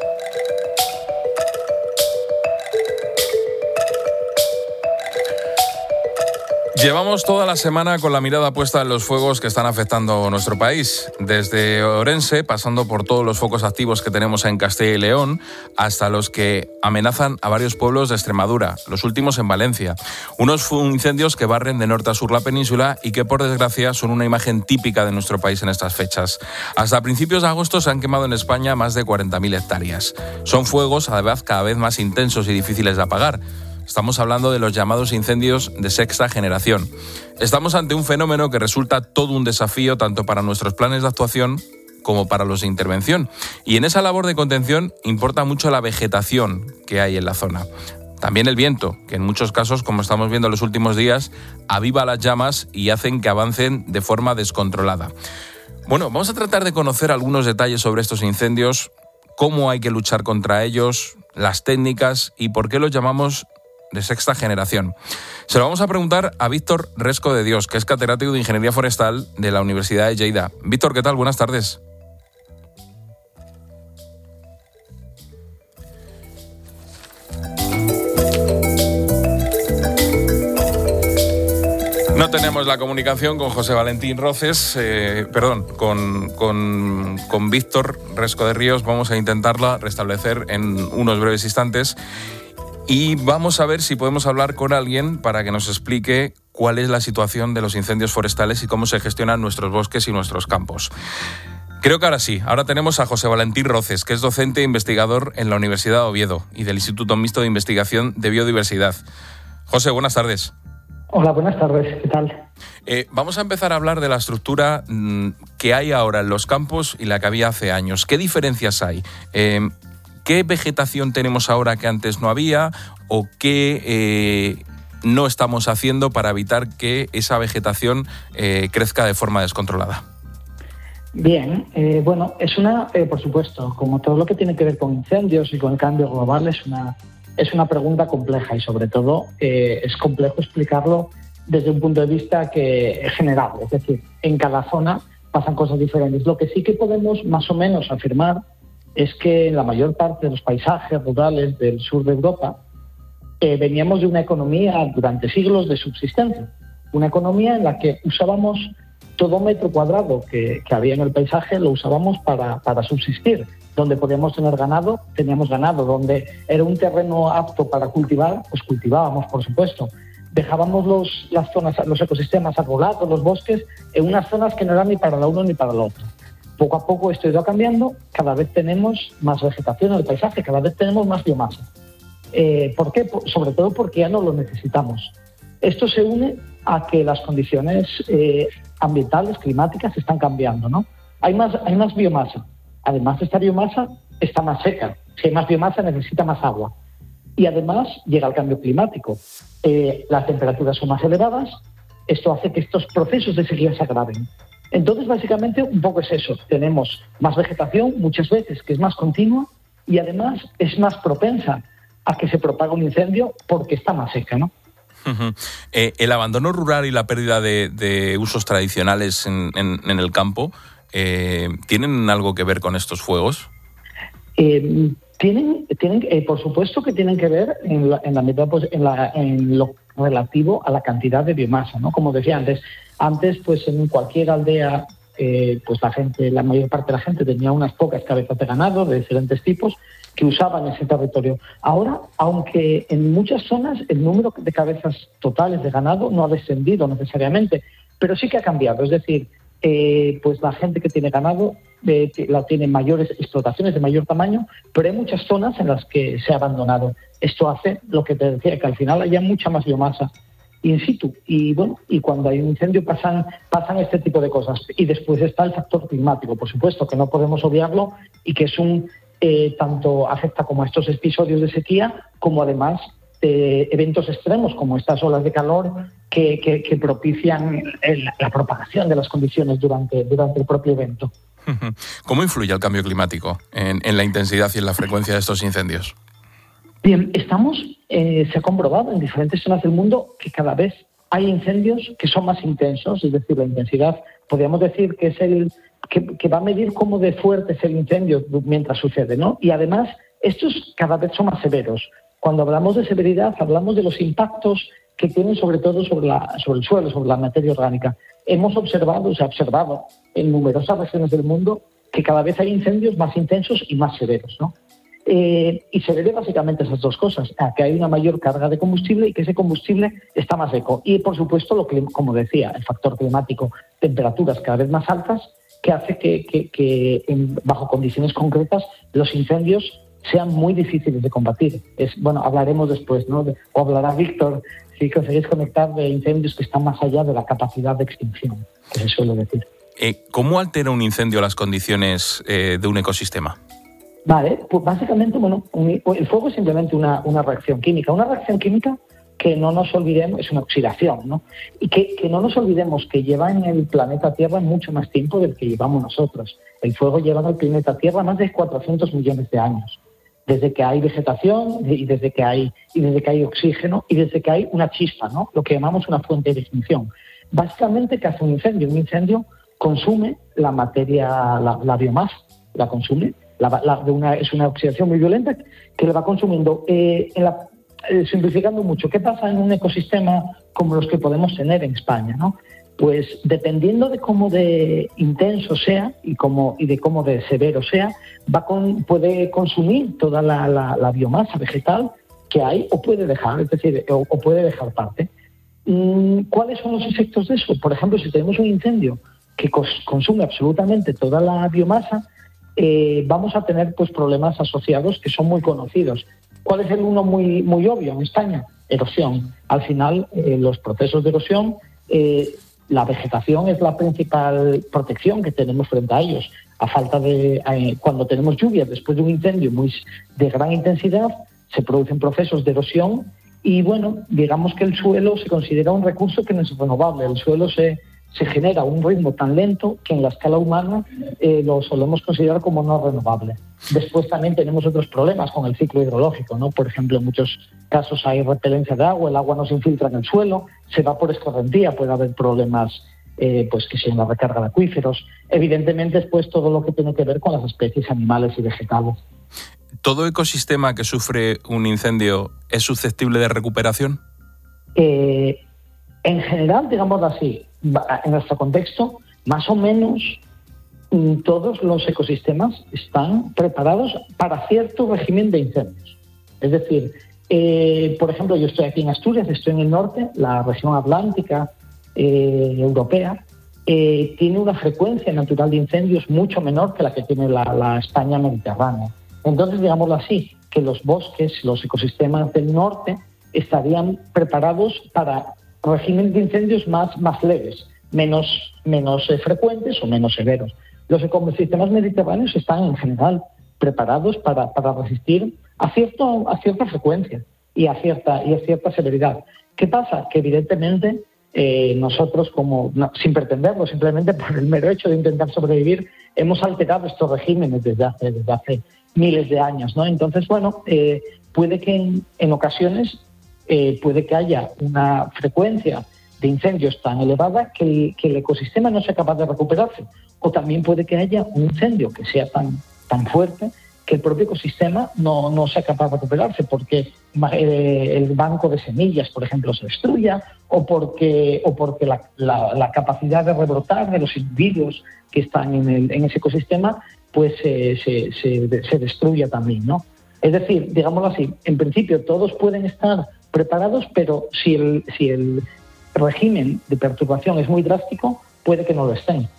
Speaker 1: Llevamos toda la semana con la mirada puesta en los fuegos que están afectando nuestro país. Desde Orense, pasando por todos los focos activos que tenemos en Castilla y León, hasta los que amenazan a varios pueblos de Extremadura, los últimos en Valencia. Unos incendios que barren de norte a sur la península y que, por desgracia, son una imagen típica de nuestro país en estas fechas. Hasta principios de agosto se han quemado en España más de cuarenta mil hectáreas. Son fuegos, además, cada vez más intensos y difíciles de apagar. Estamos hablando de los llamados incendios de sexta generación. Estamos ante un fenómeno que resulta todo un desafío tanto para nuestros planes de actuación como para los de intervención. Y en esa labor de contención importa mucho la vegetación que hay en la zona. También el viento, que en muchos casos, como estamos viendo en los últimos días, aviva las llamas y hacen que avancen de forma descontrolada. Bueno, vamos a tratar de conocer algunos detalles sobre estos incendios, cómo hay que luchar contra ellos, las técnicas y por qué los llamamos de sexta generación. Se lo vamos a preguntar a Víctor Resco de Dios, que es catedrático de Ingeniería Forestal de la Universidad de Lleida. Víctor, ¿qué tal? Buenas tardes. No tenemos la comunicación con José Valentín Roces, eh, perdón, con, con, con Víctor Resco de Ríos. Vamos a intentarla restablecer en unos breves instantes y vamos a ver si podemos hablar con alguien para que nos explique cuál es la situación de los incendios forestales y cómo se gestionan nuestros bosques y nuestros campos. Creo que ahora sí, ahora tenemos a José Valentín Roces, que es docente e investigador en la Universidad de Oviedo y del Instituto Mixto de Investigación de Biodiversidad. José, buenas tardes.
Speaker 11: Hola, buenas tardes, ¿qué tal?
Speaker 1: Eh, vamos a empezar a hablar de la estructura mmm, que hay ahora en los campos y la que había hace años. ¿Qué diferencias hay? Eh, ¿Qué vegetación tenemos ahora que antes no había? ¿O qué eh, no estamos haciendo para evitar que esa vegetación eh, crezca de forma descontrolada?
Speaker 11: Bien, eh, bueno, es una, eh, por supuesto, como todo lo que tiene que ver con incendios y con el cambio global, es una... Es una pregunta compleja y, sobre todo, eh, es complejo explicarlo desde un punto de vista que es general. Es decir, en cada zona pasan cosas diferentes. Lo que sí que podemos más o menos afirmar es que en la mayor parte de los paisajes rurales del sur de Europa eh, veníamos de una economía durante siglos de subsistencia. Una economía en la que usábamos todo metro cuadrado que, que había en el paisaje, lo usábamos para, para subsistir. Donde podíamos tener ganado, teníamos ganado. Donde era un terreno apto para cultivar, pues cultivábamos, por supuesto. Dejábamos los, las zonas, los ecosistemas arbolados, los bosques, en unas zonas que no eran ni para lo uno ni para lo otro. Poco a poco esto ha ido cambiando, cada vez tenemos más vegetación en el paisaje, cada vez tenemos más biomasa. Eh, ¿Por qué? Sobre todo porque ya no lo necesitamos. Esto se une a que las condiciones eh, ambientales, climáticas, están cambiando, ¿no? Hay más, hay más biomasa. Además, esta biomasa está más seca. Si hay más biomasa, necesita más agua. Y además llega el cambio climático. Eh, las temperaturas son más elevadas. Esto hace que estos procesos de sequía se agraven. Entonces, básicamente, un poco es eso. Tenemos más vegetación, muchas veces, que es más continua y además es más propensa a que se propague un incendio porque está más seca, ¿no?
Speaker 1: Uh-huh. Eh, el abandono rural y la pérdida de, de usos tradicionales en, en, en el campo, eh, ¿tienen algo que ver con estos fuegos?
Speaker 11: Eh, tienen, tienen eh, por supuesto que tienen que ver en, la, en, la medida, pues, en, la, en lo relativo a la cantidad de biomasa, ¿no? Como decía antes, antes pues en cualquier aldea eh, pues la gente, la mayor parte de la gente tenía unas pocas cabezas de ganado de diferentes tipos que usaban ese territorio. Ahora, aunque en muchas zonas el número de cabezas totales de ganado no ha descendido necesariamente, pero sí que ha cambiado. Es decir, eh, pues la gente que tiene ganado eh, la tiene mayores explotaciones de mayor tamaño, pero hay muchas zonas en las que se ha abandonado. Esto hace lo que te decía, que al final haya mucha más biomasa in situ. Y bueno, y cuando hay un incendio pasan, pasan este tipo de cosas. Y después está el factor climático, por supuesto, que no podemos obviarlo y que es un Eh, tanto afecta como a estos episodios de sequía, como además eh, eventos extremos como estas olas de calor que, que, que propician el, la propagación de las condiciones durante, durante el propio evento.
Speaker 1: ¿Cómo influye el cambio climático en, en la intensidad y en la frecuencia de estos incendios?
Speaker 11: Bien, estamos, eh, se ha comprobado en diferentes zonas del mundo que cada vez hay incendios que son más intensos, es decir, la intensidad, podríamos decir que es el Que, que va a medir cómo de fuerte es el incendio mientras sucede, ¿no? Y además, estos cada vez son más severos. Cuando hablamos de severidad, hablamos de los impactos que tienen sobre todo sobre, la, sobre el suelo, sobre la materia orgánica. Hemos observado, se ha observado en numerosas regiones del mundo que cada vez hay incendios más intensos y más severos, ¿no? Eh, y se debe básicamente a esas dos cosas, a que hay una mayor carga de combustible y que ese combustible está más seco. Y, por supuesto, lo que, como decía, el factor climático, temperaturas cada vez más altas, que hace que, que, que en, bajo condiciones concretas los incendios sean muy difíciles de combatir. Es, bueno, hablaremos después, ¿no? De, o hablará Víctor, si conseguís conectar, de incendios que están más allá de la capacidad de extinción, que se suele decir.
Speaker 1: Eh, ¿Cómo altera un incendio las condiciones eh, de un ecosistema?
Speaker 11: Vale, pues básicamente, bueno, un, el fuego es simplemente una, una reacción química. Una reacción química que no nos olvidemos, es una oxidación, ¿no? Y que, que no nos olvidemos que lleva en el planeta Tierra mucho más tiempo del que llevamos nosotros. El fuego lleva en el planeta Tierra más de cuatrocientos millones de años. Desde que hay vegetación y desde que hay, y desde que hay oxígeno y desde que hay una chispa, ¿no? Lo que llamamos una fuente de ignición. Básicamente, ¿qué hace un incendio? Un incendio consume la materia, la, la biomasa, la consume. La, la, de una, es una oxidación muy violenta que le va consumiendo. Eh, en la, eh, simplificando mucho, ¿qué pasa en un ecosistema como los que podemos tener en España, ¿no? Pues dependiendo de cómo de intenso sea y, cómo, y de cómo de severo sea, va con, puede consumir toda la, la, la biomasa vegetal que hay o puede dejar, es decir, o, o puede dejar parte. ¿Cuáles son los efectos de eso? Por ejemplo, si tenemos un incendio que cos- consume absolutamente toda la biomasa, Eh, vamos a tener pues problemas asociados que son muy conocidos. ¿Cuál es el uno muy, muy obvio en España? Erosión. Al final, eh, los procesos de erosión, eh, la vegetación es la principal protección que tenemos frente a ellos. A falta de, eh, cuando tenemos lluvias después de un incendio muy de gran intensidad, se producen procesos de erosión y, bueno, digamos que el suelo se considera un recurso que no es renovable. El suelo se se genera a un ritmo tan lento que en la escala humana eh, lo solemos considerar como no renovable. Después también tenemos otros problemas con el ciclo hidrológico, ¿no? Por ejemplo, en muchos casos hay repelencia de agua, el agua no se infiltra en el suelo, se va por escorrentía, puede haber problemas eh, pues que sean la recarga de acuíferos. Evidentemente, después todo lo que tiene que ver con las especies animales y vegetales.
Speaker 1: ¿Todo ecosistema que sufre un incendio es susceptible de recuperación?
Speaker 11: Eh, en general, digámoslo así, en nuestro contexto, más o menos todos los ecosistemas están preparados para cierto régimen de incendios. Es decir, eh, por ejemplo, yo estoy aquí en Asturias, estoy en el norte, la región atlántica eh, europea, eh, tiene una frecuencia natural de incendios mucho menor que la que tiene la, la España mediterránea. Entonces, digámoslo así, que los bosques, los ecosistemas del norte estarían preparados para régimen de incendios más, más leves, menos, menos eh, frecuentes o menos severos. Los ecosistemas mediterráneos están en general preparados para, para resistir a, cierto, a cierta frecuencia y a cierta, y a cierta severidad. ¿Qué pasa? Que evidentemente eh, nosotros, como no, sin pretenderlo, simplemente por el mero hecho de intentar sobrevivir, hemos alterado estos regímenes desde hace, desde hace miles de años, ¿no? Entonces, bueno, eh, puede que en, en ocasiones Eh, puede que haya una frecuencia de incendios tan elevada que el, que el ecosistema no sea capaz de recuperarse. O también puede que haya un incendio que sea tan, tan fuerte que el propio ecosistema no, no sea capaz de recuperarse porque eh, el banco de semillas, por ejemplo, se destruya o porque, o porque la, la, la capacidad de rebrotar de los individuos que están en, el, en ese ecosistema pues eh, se, se, se destruya también, ¿no? Es decir, digámoslo así, en principio todos pueden estar preparados, pero si el, si el régimen de perturbación es muy drástico, puede que no lo estén.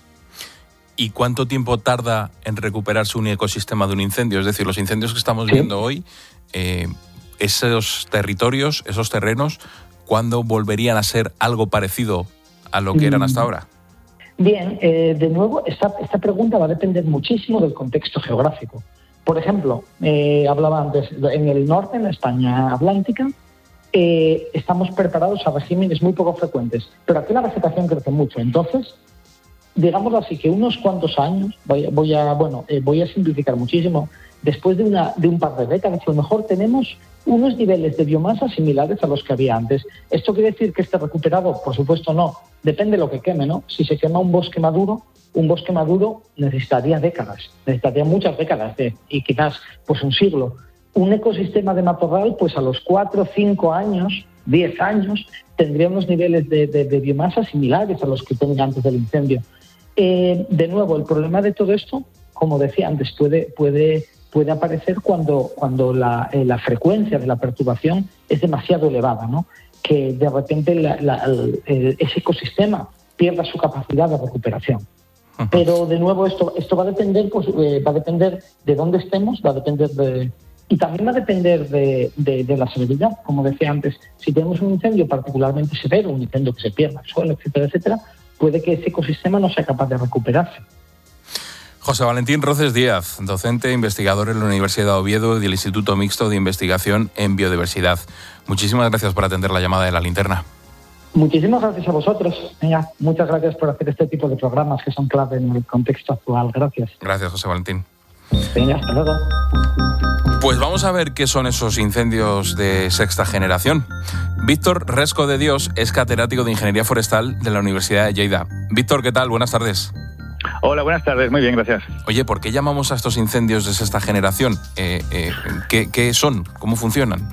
Speaker 1: ¿Y cuánto tiempo tarda en recuperarse un ecosistema de un incendio? Es decir, los incendios que estamos ¿Sí? viendo hoy, eh, esos territorios, esos terrenos, ¿cuándo volverían a ser algo parecido a lo que eran hasta ahora?
Speaker 11: Bien, eh, de nuevo, esta, esta pregunta va a depender muchísimo del contexto geográfico. Por ejemplo, eh, hablaba antes, en el norte, en la España atlántica, eh, estamos preparados a regímenes muy poco frecuentes, pero aquí la vegetación crece mucho. Entonces, digámoslo así, que unos cuantos años, voy, voy a bueno, eh, voy a simplificar muchísimo, después de, una, de un par de décadas, a lo mejor tenemos unos niveles de biomasa similares a los que había antes. ¿Esto quiere decir que esté recuperado? Por supuesto no, depende de lo que queme, ¿no? Si se quema un bosque maduro, un bosque maduro necesitaría décadas, necesitaría muchas décadas de, y quizás pues un siglo. Un ecosistema de matorral, pues a los cuatro, cinco años, diez años, tendría unos niveles de, de, de biomasa similares a los que tenía antes del incendio. Eh, de nuevo, el problema de todo esto, como decía antes, puede, puede, puede aparecer cuando, cuando la, eh, la frecuencia de la perturbación es demasiado elevada, ¿no? Que de repente la, la, el, el, ese ecosistema pierda su capacidad de recuperación. Pero de nuevo esto esto va a depender pues eh, va a depender de dónde estemos, va a depender de, Y también va a depender de, de, de la severidad. Como decía antes, si tenemos un incendio particularmente severo, un incendio que se pierda el suelo, etcétera, etcétera, puede que ese ecosistema no sea capaz de recuperarse.
Speaker 1: José Valentín Roces Díaz, docente, investigador en la Universidad de Oviedo y del Instituto Mixto de Investigación en Biodiversidad. Muchísimas gracias por atender la llamada de La Linterna.
Speaker 11: Muchísimas gracias a vosotros. Venga, muchas gracias por hacer este tipo de programas que son clave en el contexto actual. Gracias.
Speaker 1: Gracias, José Valentín.
Speaker 11: Venga, hasta luego.
Speaker 1: Pues vamos a ver qué son esos incendios de sexta generación. Víctor Resco de Dios es catedrático de Ingeniería Forestal de la Universidad de Lleida. Víctor, ¿qué tal? Buenas tardes.
Speaker 12: Hola, buenas tardes. Muy bien, gracias.
Speaker 1: Oye, ¿por qué llamamos a estos incendios de sexta generación? Eh, eh, ¿qué, ¿Qué son? ¿Cómo funcionan?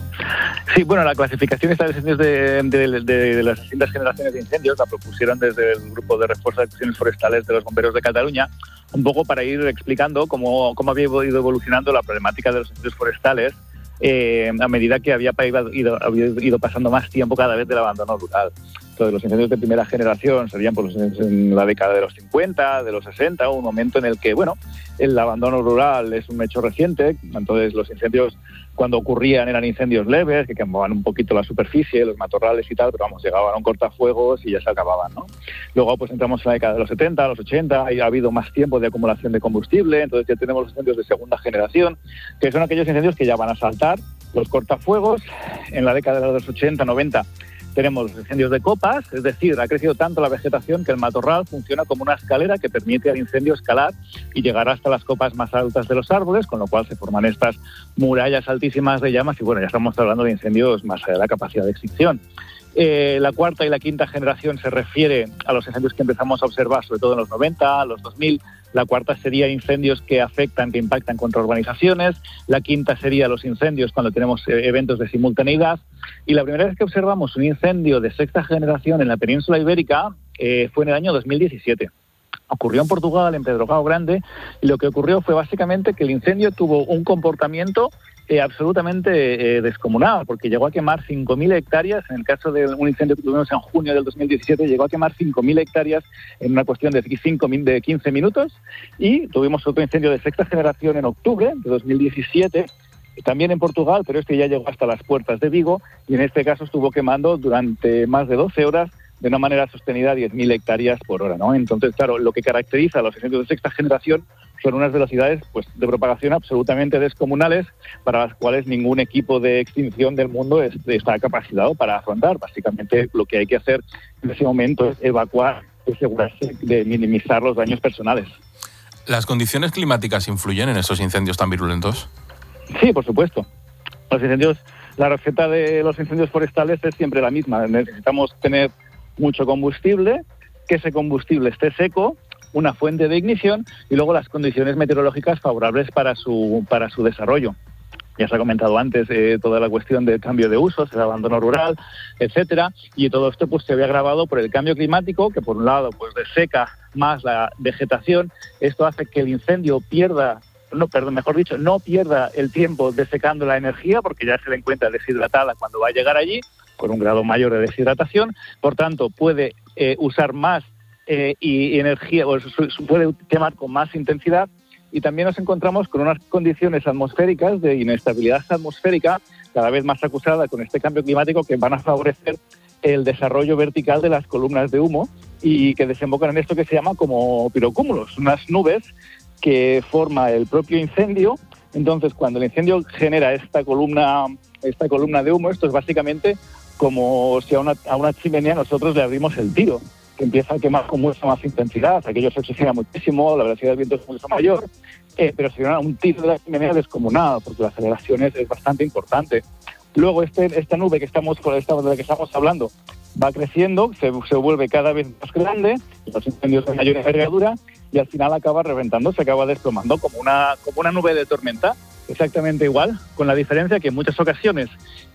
Speaker 12: Sí, bueno, la clasificación esta de incendios de, de, de, de las distintas generaciones de incendios la propusieron desde el Grupo de Refuerzo de Acciones Forestales de los Bomberos de Cataluña, un poco para ir explicando cómo, cómo había ido evolucionando la problemática de los incendios forestales eh, a medida que había ido, había ido pasando más tiempo cada vez del abandono rural. Entonces, los incendios de primera generación serían pues, en la década de los cincuenta, de los sesenta, un momento en el que, bueno, el abandono rural es un hecho reciente. Entonces, los incendios, cuando ocurrían, eran incendios leves, que quemaban un poquito la superficie, los matorrales y tal, pero vamos, llegaban a un cortafuegos y ya se acababan, ¿no? Luego, pues entramos en la década de los setenta, los ochenta, y ha habido más tiempo de acumulación de combustible, entonces ya tenemos los incendios de segunda generación, que son aquellos incendios que ya van a saltar los cortafuegos. En la década de los ochenta, noventa, tenemos los incendios de copas, es decir, ha crecido tanto la vegetación que el matorral funciona como una escalera que permite al incendio escalar y llegar hasta las copas más altas de los árboles, con lo cual se forman estas murallas altísimas de llamas y bueno, ya estamos hablando de incendios más allá de la capacidad de extinción. Eh, la cuarta y la quinta generación se refiere a los incendios que empezamos a observar, sobre todo en los noventa, los dos mil. La cuarta sería incendios que afectan, que impactan contra urbanizaciones. La quinta sería los incendios cuando tenemos eh, eventos de simultaneidad. Y la primera vez que observamos un incendio de sexta generación en la península ibérica eh, fue en el año dos mil diecisiete. Ocurrió en Portugal, en Pedrógão Grande, y lo que ocurrió fue básicamente que el incendio tuvo un comportamiento eh, absolutamente eh, descomunal, porque llegó a quemar cinco mil hectáreas. En el caso de un incendio que tuvimos en junio del dos mil diecisiete, llegó a quemar cinco mil hectáreas en una cuestión de, cinco, de quince minutos, y tuvimos otro incendio de sexta generación en octubre de dos mil diecisiete, también en Portugal, pero este ya llegó hasta las puertas de Vigo, y en este caso estuvo quemando durante más de doce horas de una manera sostenida diez mil hectáreas por hora, ¿no? Entonces, claro, lo que caracteriza a los incendios de sexta generación son unas velocidades pues, de propagación absolutamente descomunales, para las cuales ningún equipo de extinción del mundo es, está capacitado para afrontar. Básicamente, lo que hay que hacer en ese momento es evacuar y asegurarse de minimizar los daños personales.
Speaker 1: ¿Las condiciones climáticas influyen en estos incendios tan virulentos?
Speaker 12: Sí, por supuesto. Los incendios, la receta de los incendios forestales es siempre la misma. Necesitamos tener mucho combustible, que ese combustible esté seco, una fuente de ignición y luego las condiciones meteorológicas favorables para su, para su desarrollo. Ya se ha comentado antes eh, toda la cuestión del cambio de usos, el abandono rural, etcétera, y todo esto pues se había agravado por el cambio climático, que por un lado pues deseca más la vegetación. Esto hace que el incendio pierda No, perdón, mejor dicho, no pierda el tiempo desecando la energía, porque ya se le encuentra deshidratada cuando va a llegar allí, con un grado mayor de deshidratación. Por tanto, puede eh, usar más eh, y, y energía, o su, su, puede quemar con más intensidad. Y también nos encontramos con unas condiciones atmosféricas de inestabilidad atmosférica cada vez más acusada con este cambio climático, que van a favorecer el desarrollo vertical de las columnas de humo y que desembocan en esto que se llama como pirocúmulos, unas nubes que forma el propio incendio. Entonces, cuando el incendio genera esta columna, esta columna de humo, esto es básicamente como si a una, a una chimenea nosotros le abrimos el tiro, que empieza a quemar con mucha más intensidad. Aquello se oxigena muchísimo, la velocidad del viento es mucho mayor, eh, pero sería un tiro de la chimenea descomunal, porque la aceleración es, es bastante importante. Luego, este, esta nube que estamos, esta de la que estamos hablando va creciendo, se, se vuelve cada vez más grande, los incendios de mayor envergadura, y al final acaba reventando, se acaba desplomando como una, como una nube de tormenta, exactamente igual, con la diferencia que en muchas ocasiones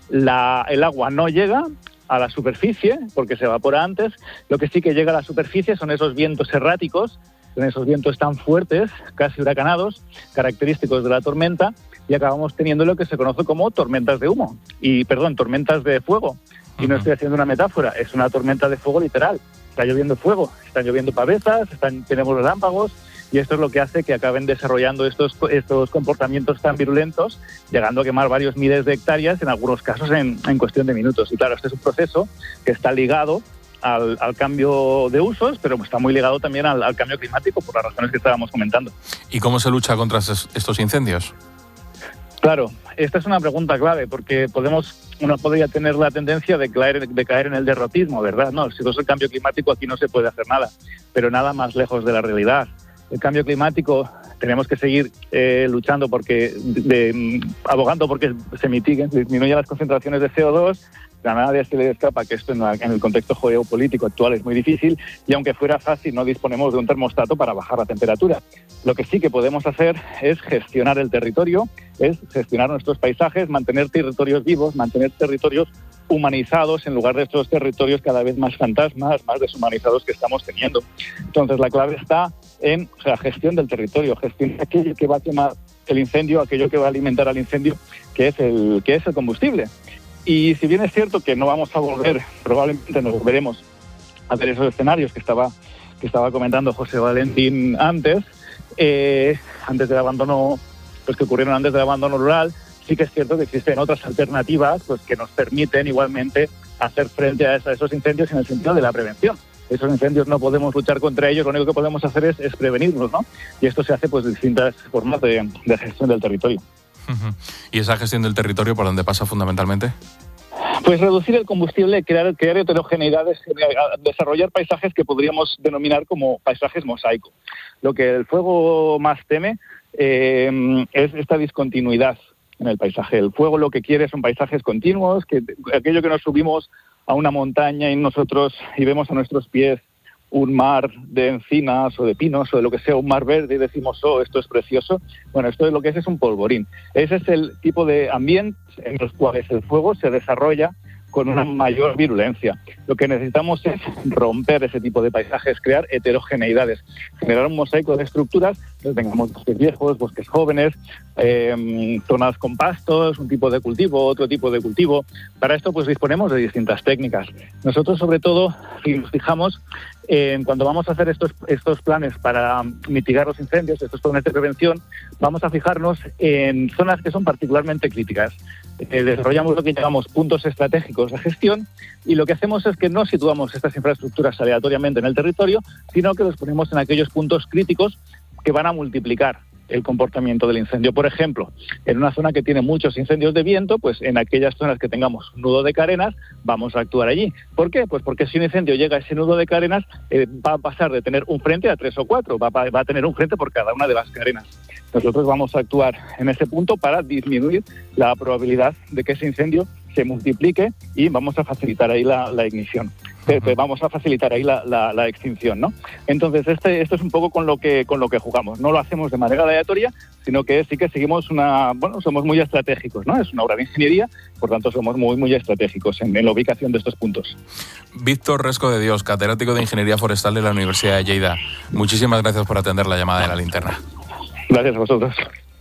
Speaker 12: la, el agua no llega a la superficie, porque se evapora antes. Lo que sí que llega a la superficie son esos vientos erráticos, son esos vientos tan fuertes, casi huracanados, característicos de la tormenta, y acabamos teniendo lo que se conoce como tormentas de humo, y perdón, tormentas de fuego. Y no estoy haciendo una metáfora, es una tormenta de fuego literal. Está lloviendo fuego, están lloviendo pavesas, están, tenemos relámpagos, y esto es lo que hace que acaben desarrollando estos, estos comportamientos tan virulentos, llegando a quemar varios miles de hectáreas, en algunos casos en, en cuestión de minutos. Y claro, este es un proceso que está ligado al, al cambio de usos, pero está muy ligado también al, al cambio climático, por las razones que estábamos comentando.
Speaker 1: ¿Y cómo se lucha contra estos incendios?
Speaker 12: Claro, esta es una pregunta clave, porque podemos, uno podría tener la tendencia de caer, de caer en el derrotismo, ¿verdad? No, si no es el cambio climático, aquí no se puede hacer nada, pero nada más lejos de la realidad. El cambio climático, tenemos que seguir eh, luchando porque, de, abogando porque se mitiguen, disminuyan las concentraciones de C O dos. A nadie se le escapa que esto en, la, en el contexto geopolítico actual es muy difícil, y aunque fuera fácil, no disponemos de un termostato para bajar la temperatura. Lo que sí que podemos hacer es gestionar el territorio, es gestionar nuestros paisajes, mantener territorios vivos, mantener territorios humanizados en lugar de estos territorios cada vez más fantasmas, más deshumanizados que estamos teniendo. Entonces la clave está en la gestión del territorio, gestión de aquello que va a quemar el incendio, aquello que va a alimentar al incendio, que es el, que es el combustible. Y si bien es cierto que no vamos a volver, probablemente nos volveremos a ver esos escenarios que estaba, que estaba comentando José Valentín antes, eh, antes del abandono, pues que ocurrieron antes del abandono rural, sí que es cierto que existen otras alternativas pues que nos permiten igualmente hacer frente a esos incendios en el sentido de la prevención. Esos incendios no podemos luchar contra ellos, lo único que podemos hacer es, es prevenirlos, ¿no? Y esto se hace pues de distintas formas de, de gestión del territorio.
Speaker 1: Uh-huh. ¿Y esa gestión del territorio por dónde pasa fundamentalmente?
Speaker 12: Pues reducir el combustible, crear, crear heterogeneidades, desarrollar paisajes que podríamos denominar como paisajes mosaico. Lo que el fuego más teme eh, es esta discontinuidad en el paisaje. El fuego lo que quiere son paisajes continuos, que aquello que nos subimos a una montaña y nosotros y vemos a nuestros pies un mar de encinas o de pinos o de lo que sea, un mar verde, y decimos, oh, esto es precioso. Bueno, esto es lo que es, es un polvorín. Ese es el tipo de ambientes en los cuales el fuego se desarrolla con una mayor virulencia. Lo que necesitamos es romper ese tipo de paisajes, crear heterogeneidades, generar un mosaico de estructuras, pues tengamos bosques viejos, bosques jóvenes, eh, zonas con pastos, un tipo de cultivo, otro tipo de cultivo. Para esto pues disponemos de distintas técnicas. Nosotros sobre todo, si nos fijamos, eh, cuando vamos a hacer estos, estos planes para mitigar los incendios, estos planes de prevención, vamos a fijarnos en zonas que son particularmente críticas. Eh, desarrollamos lo que llamamos puntos estratégicos de gestión, y lo que hacemos es que no situamos estas infraestructuras aleatoriamente en el territorio, sino que los ponemos en aquellos puntos críticos que van a multiplicar el comportamiento del incendio. Por ejemplo, en una zona que tiene muchos incendios de viento, pues en aquellas zonas que tengamos un nudo de carenas, vamos a actuar allí. ¿Por qué? Pues porque si un incendio llega a ese nudo de carenas, eh, va a pasar de tener un frente a tres o cuatro, va a, va a tener un frente por cada una de las carenas. Nosotros vamos a actuar en ese punto para disminuir la probabilidad de que ese incendio se multiplique, y vamos a facilitar ahí la, la ignición. Uh-huh. Vamos a facilitar ahí la, la, la extinción, ¿no? Entonces, este, esto es un poco con lo que con lo que jugamos. No lo hacemos de manera aleatoria, sino que sí que seguimos una... Bueno, somos muy estratégicos, ¿no? Es una obra de ingeniería, por tanto, somos muy, muy estratégicos en, en la ubicación de estos puntos.
Speaker 1: Víctor Resco de Dios, catedrático de Ingeniería Forestal de la Universidad de Lleida. Muchísimas gracias por atender la llamada de La Linterna.
Speaker 12: Gracias a vosotros.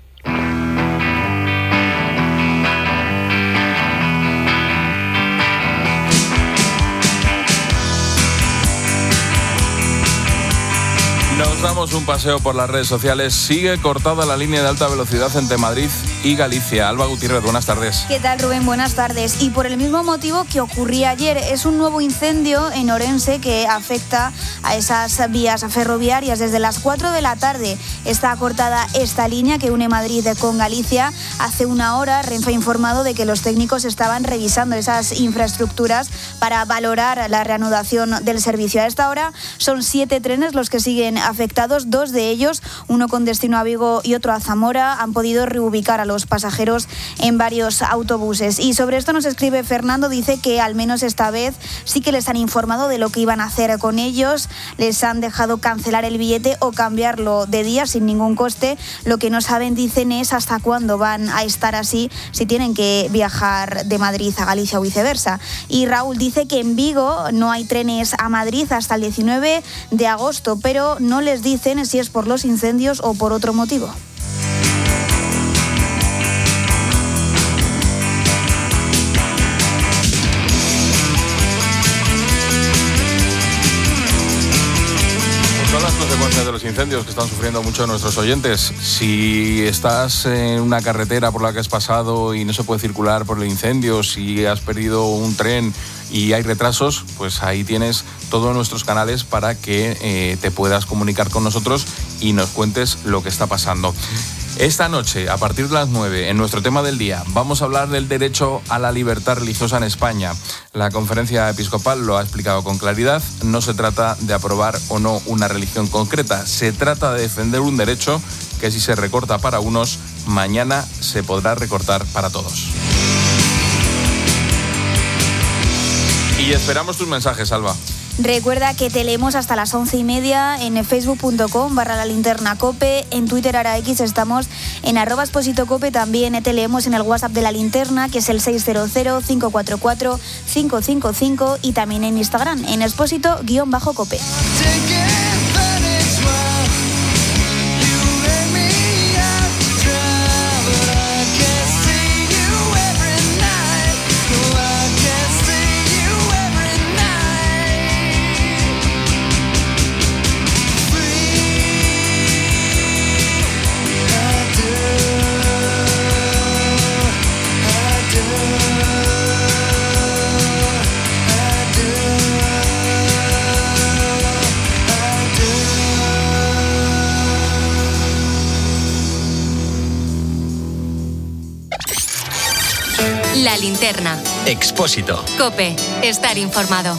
Speaker 1: Nos damos un paseo por las redes sociales. Sigue cortada la línea de alta velocidad entre Madrid y Galicia. Alba Gutiérrez, buenas tardes.
Speaker 2: ¿Qué tal, Rubén? Buenas tardes. Y por el mismo motivo que ocurría ayer, es un nuevo incendio en Orense que afecta a esas vías ferroviarias. Desde las cuatro de la tarde está cortada esta línea que une Madrid con Galicia. Hace una hora Renfe ha informado de que los técnicos estaban revisando esas infraestructuras para valorar la reanudación del servicio. A esta hora son siete trenes los que siguen afectados. Dos de ellos, uno con destino a Vigo y otro a Zamora, han podido reubicar a los pasajeros en varios autobuses. Y sobre esto nos escribe Fernando, dice que al menos esta vez sí que les han informado de lo que iban a hacer con ellos. Les han dejado cancelar el billete o cambiarlo de día sin ningún coste. Lo que no saben, dicen, es hasta cuándo van a estar así, si tienen que viajar de Madrid a Galicia o viceversa. Y Raúl dice que en Vigo no hay trenes a Madrid hasta el diecinueve de agosto, pero no les dicen si es por los incendios o por otro motivo.
Speaker 1: consecuencias de los incendios que están sufriendo muchos de nuestros oyentes. Si estás en una carretera por la que has pasado y no se puede circular por el incendio, si has perdido un tren y hay retrasos, pues ahí tienes todos nuestros canales para que eh, te puedas comunicar con nosotros y nos cuentes lo que está pasando. Esta noche, a partir de las nueve, en nuestro tema del día, vamos a hablar del derecho a la libertad religiosa en España. La Conferencia Episcopal lo ha explicado con claridad. No se trata de aprobar o no una religión concreta. Se trata de defender un derecho que, si se recorta para unos, mañana se podrá recortar para todos. Y esperamos tus mensajes, Alba.
Speaker 2: Recuerda que te leemos hasta las once y media en facebook punto com barra la linterna cope, en Twitter ahora X estamos en arroba exposito cope, también te leemos en el WhatsApp de la linterna, que es el seis cero cero, cinco cuatro cuatro, cinco cinco cinco, y también en Instagram en exposito guión bajo cope.
Speaker 15: La linterna.
Speaker 14: Expósito.
Speaker 15: COPE. Estar informado.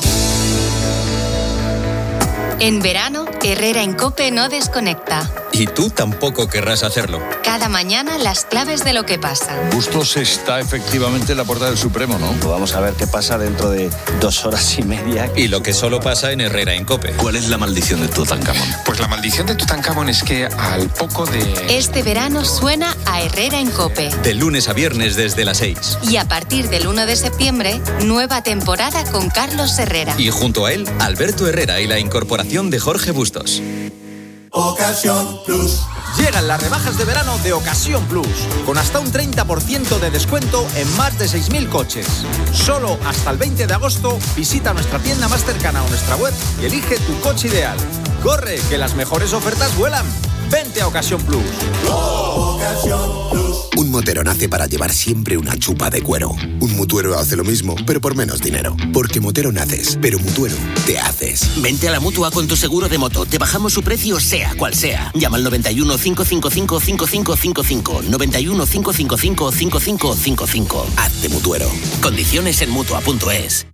Speaker 15: En verano, Herrera en COPE no desconecta.
Speaker 14: Y tú tampoco querrás hacerlo.
Speaker 15: Cada mañana las claves de lo que pasa.
Speaker 23: Bustos está efectivamente en la puerta del Supremo, ¿no?
Speaker 16: Vamos a ver qué pasa dentro de dos horas y media.
Speaker 14: Y lo que solo pasa en Herrera en COPE.
Speaker 23: ¿Cuál es la maldición de Tutankamón?
Speaker 17: Pues la maldición de Tutankamón es que al poco de...
Speaker 15: Este verano suena a Herrera en COPE.
Speaker 14: De lunes a viernes desde las seis.
Speaker 15: Y a partir del uno de septiembre, nueva temporada con Carlos Herrera.
Speaker 14: Y junto a él, Alberto Herrera y la incorporación de Jorge Bustos.
Speaker 27: Ocasión Plus. Llegan las rebajas de verano de Ocasión Plus, con hasta un treinta por ciento de descuento en más de seis mil coches. Solo hasta el veinte de agosto, visita nuestra tienda más cercana o nuestra web y elige tu coche ideal. ¡Corre, que las mejores ofertas vuelan! Vente a Ocasión Plus.
Speaker 18: Oh, Ocasión Plus. Un motero nace para llevar siempre una chupa de cuero. Un mutuero hace lo mismo, pero por menos dinero. Porque motero naces, pero mutuero te haces.
Speaker 19: Vente a la Mutua con tu seguro de moto. Te bajamos su precio sea cual sea. Llama al noventa y uno, cinco cinco cinco, cinco cinco cinco cinco. noventa y uno, cinco cinco cinco, cinco cinco cinco cinco. Hazte mutuero. Condiciones en mutua punto es.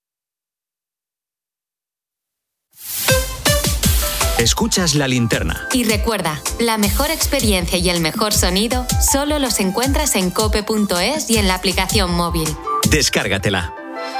Speaker 14: Escuchas La Linterna.
Speaker 15: Y recuerda, la mejor experiencia y el mejor sonido solo los encuentras en cope punto es y en la aplicación móvil.
Speaker 14: Descárgatela.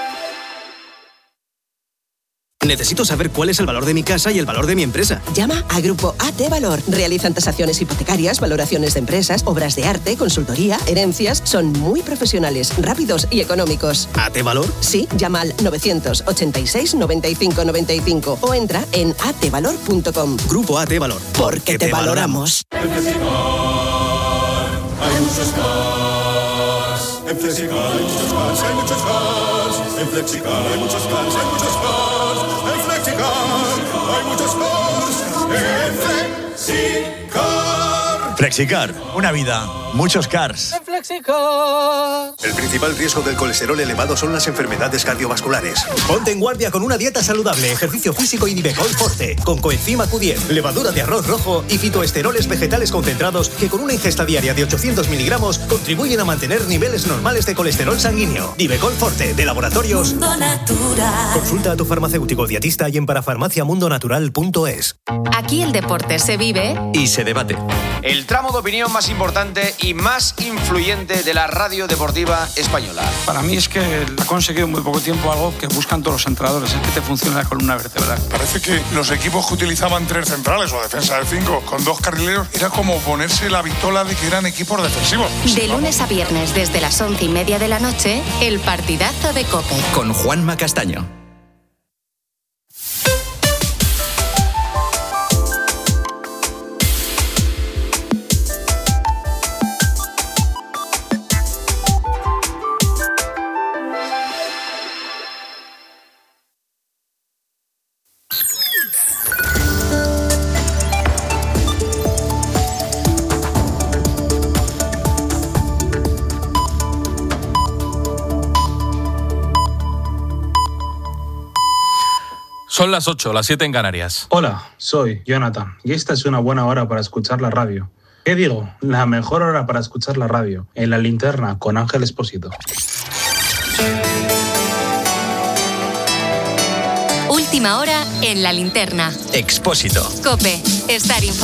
Speaker 20: Necesito saber cuál es el valor de mi casa y el valor de mi empresa.
Speaker 21: Llama a Grupo A T Valor. Realizan tasaciones hipotecarias, valoraciones de empresas, obras de arte, consultoría, herencias. Son muy profesionales, rápidos y económicos.
Speaker 20: ¿A T Valor?
Speaker 21: Sí, llama al novecientos ochenta y seis, noventa y cinco noventa y cinco o entra en a t valor punto com.
Speaker 20: Grupo A T Valor.
Speaker 21: Porque te, te valoramos.
Speaker 22: En Flexicar hay muchos cars. En Flexicar hay muchos cars, hay muchos cars. En Flexicar hay muchos cars, hay muchos cars. En Flexicar hay muchos cars. En Flexicar.
Speaker 27: Flexicar, una vida, muchos cars.
Speaker 22: En Flexicar.
Speaker 28: El principal riesgo del colesterol elevado son las enfermedades cardiovasculares.
Speaker 27: Ponte en guardia con una dieta saludable, ejercicio físico y Nivecol Forte, con coenzima Q diez, levadura de arroz rojo y fitoesteroles vegetales concentrados que con una ingesta diaria de ochocientos miligramos contribuyen a mantener niveles normales de colesterol sanguíneo. Nivecol Forte, de Laboratorios
Speaker 29: Mundo Natural.
Speaker 27: Consulta a tu farmacéutico dietista y en parafarmaciamundonatural punto es.
Speaker 15: Aquí el deporte se vive
Speaker 14: y se debate.
Speaker 30: El tramo de opinión más importante y más influyente de la radio deportiva española.
Speaker 31: Para mí es que ha conseguido en muy poco tiempo algo que buscan todos los entrenadores, es que te funcione la columna vertebral.
Speaker 32: Parece que los equipos que utilizaban tres centrales o defensa de cinco con dos carrileros era como ponerse la vitola de que eran equipos defensivos.
Speaker 15: De lunes a viernes desde las once y media de la noche, el partidazo de COPE.
Speaker 14: Con Juanma Castaño.
Speaker 1: Son las ocho, las siete en Canarias.
Speaker 3: Hola, soy Jonathan y esta es una buena hora para escuchar la radio. ¿Qué digo? La mejor hora para escuchar la radio, en La Linterna, con Ángel Expósito.
Speaker 15: Última hora en La Linterna.
Speaker 14: Expósito.
Speaker 15: COPE. Estar informado.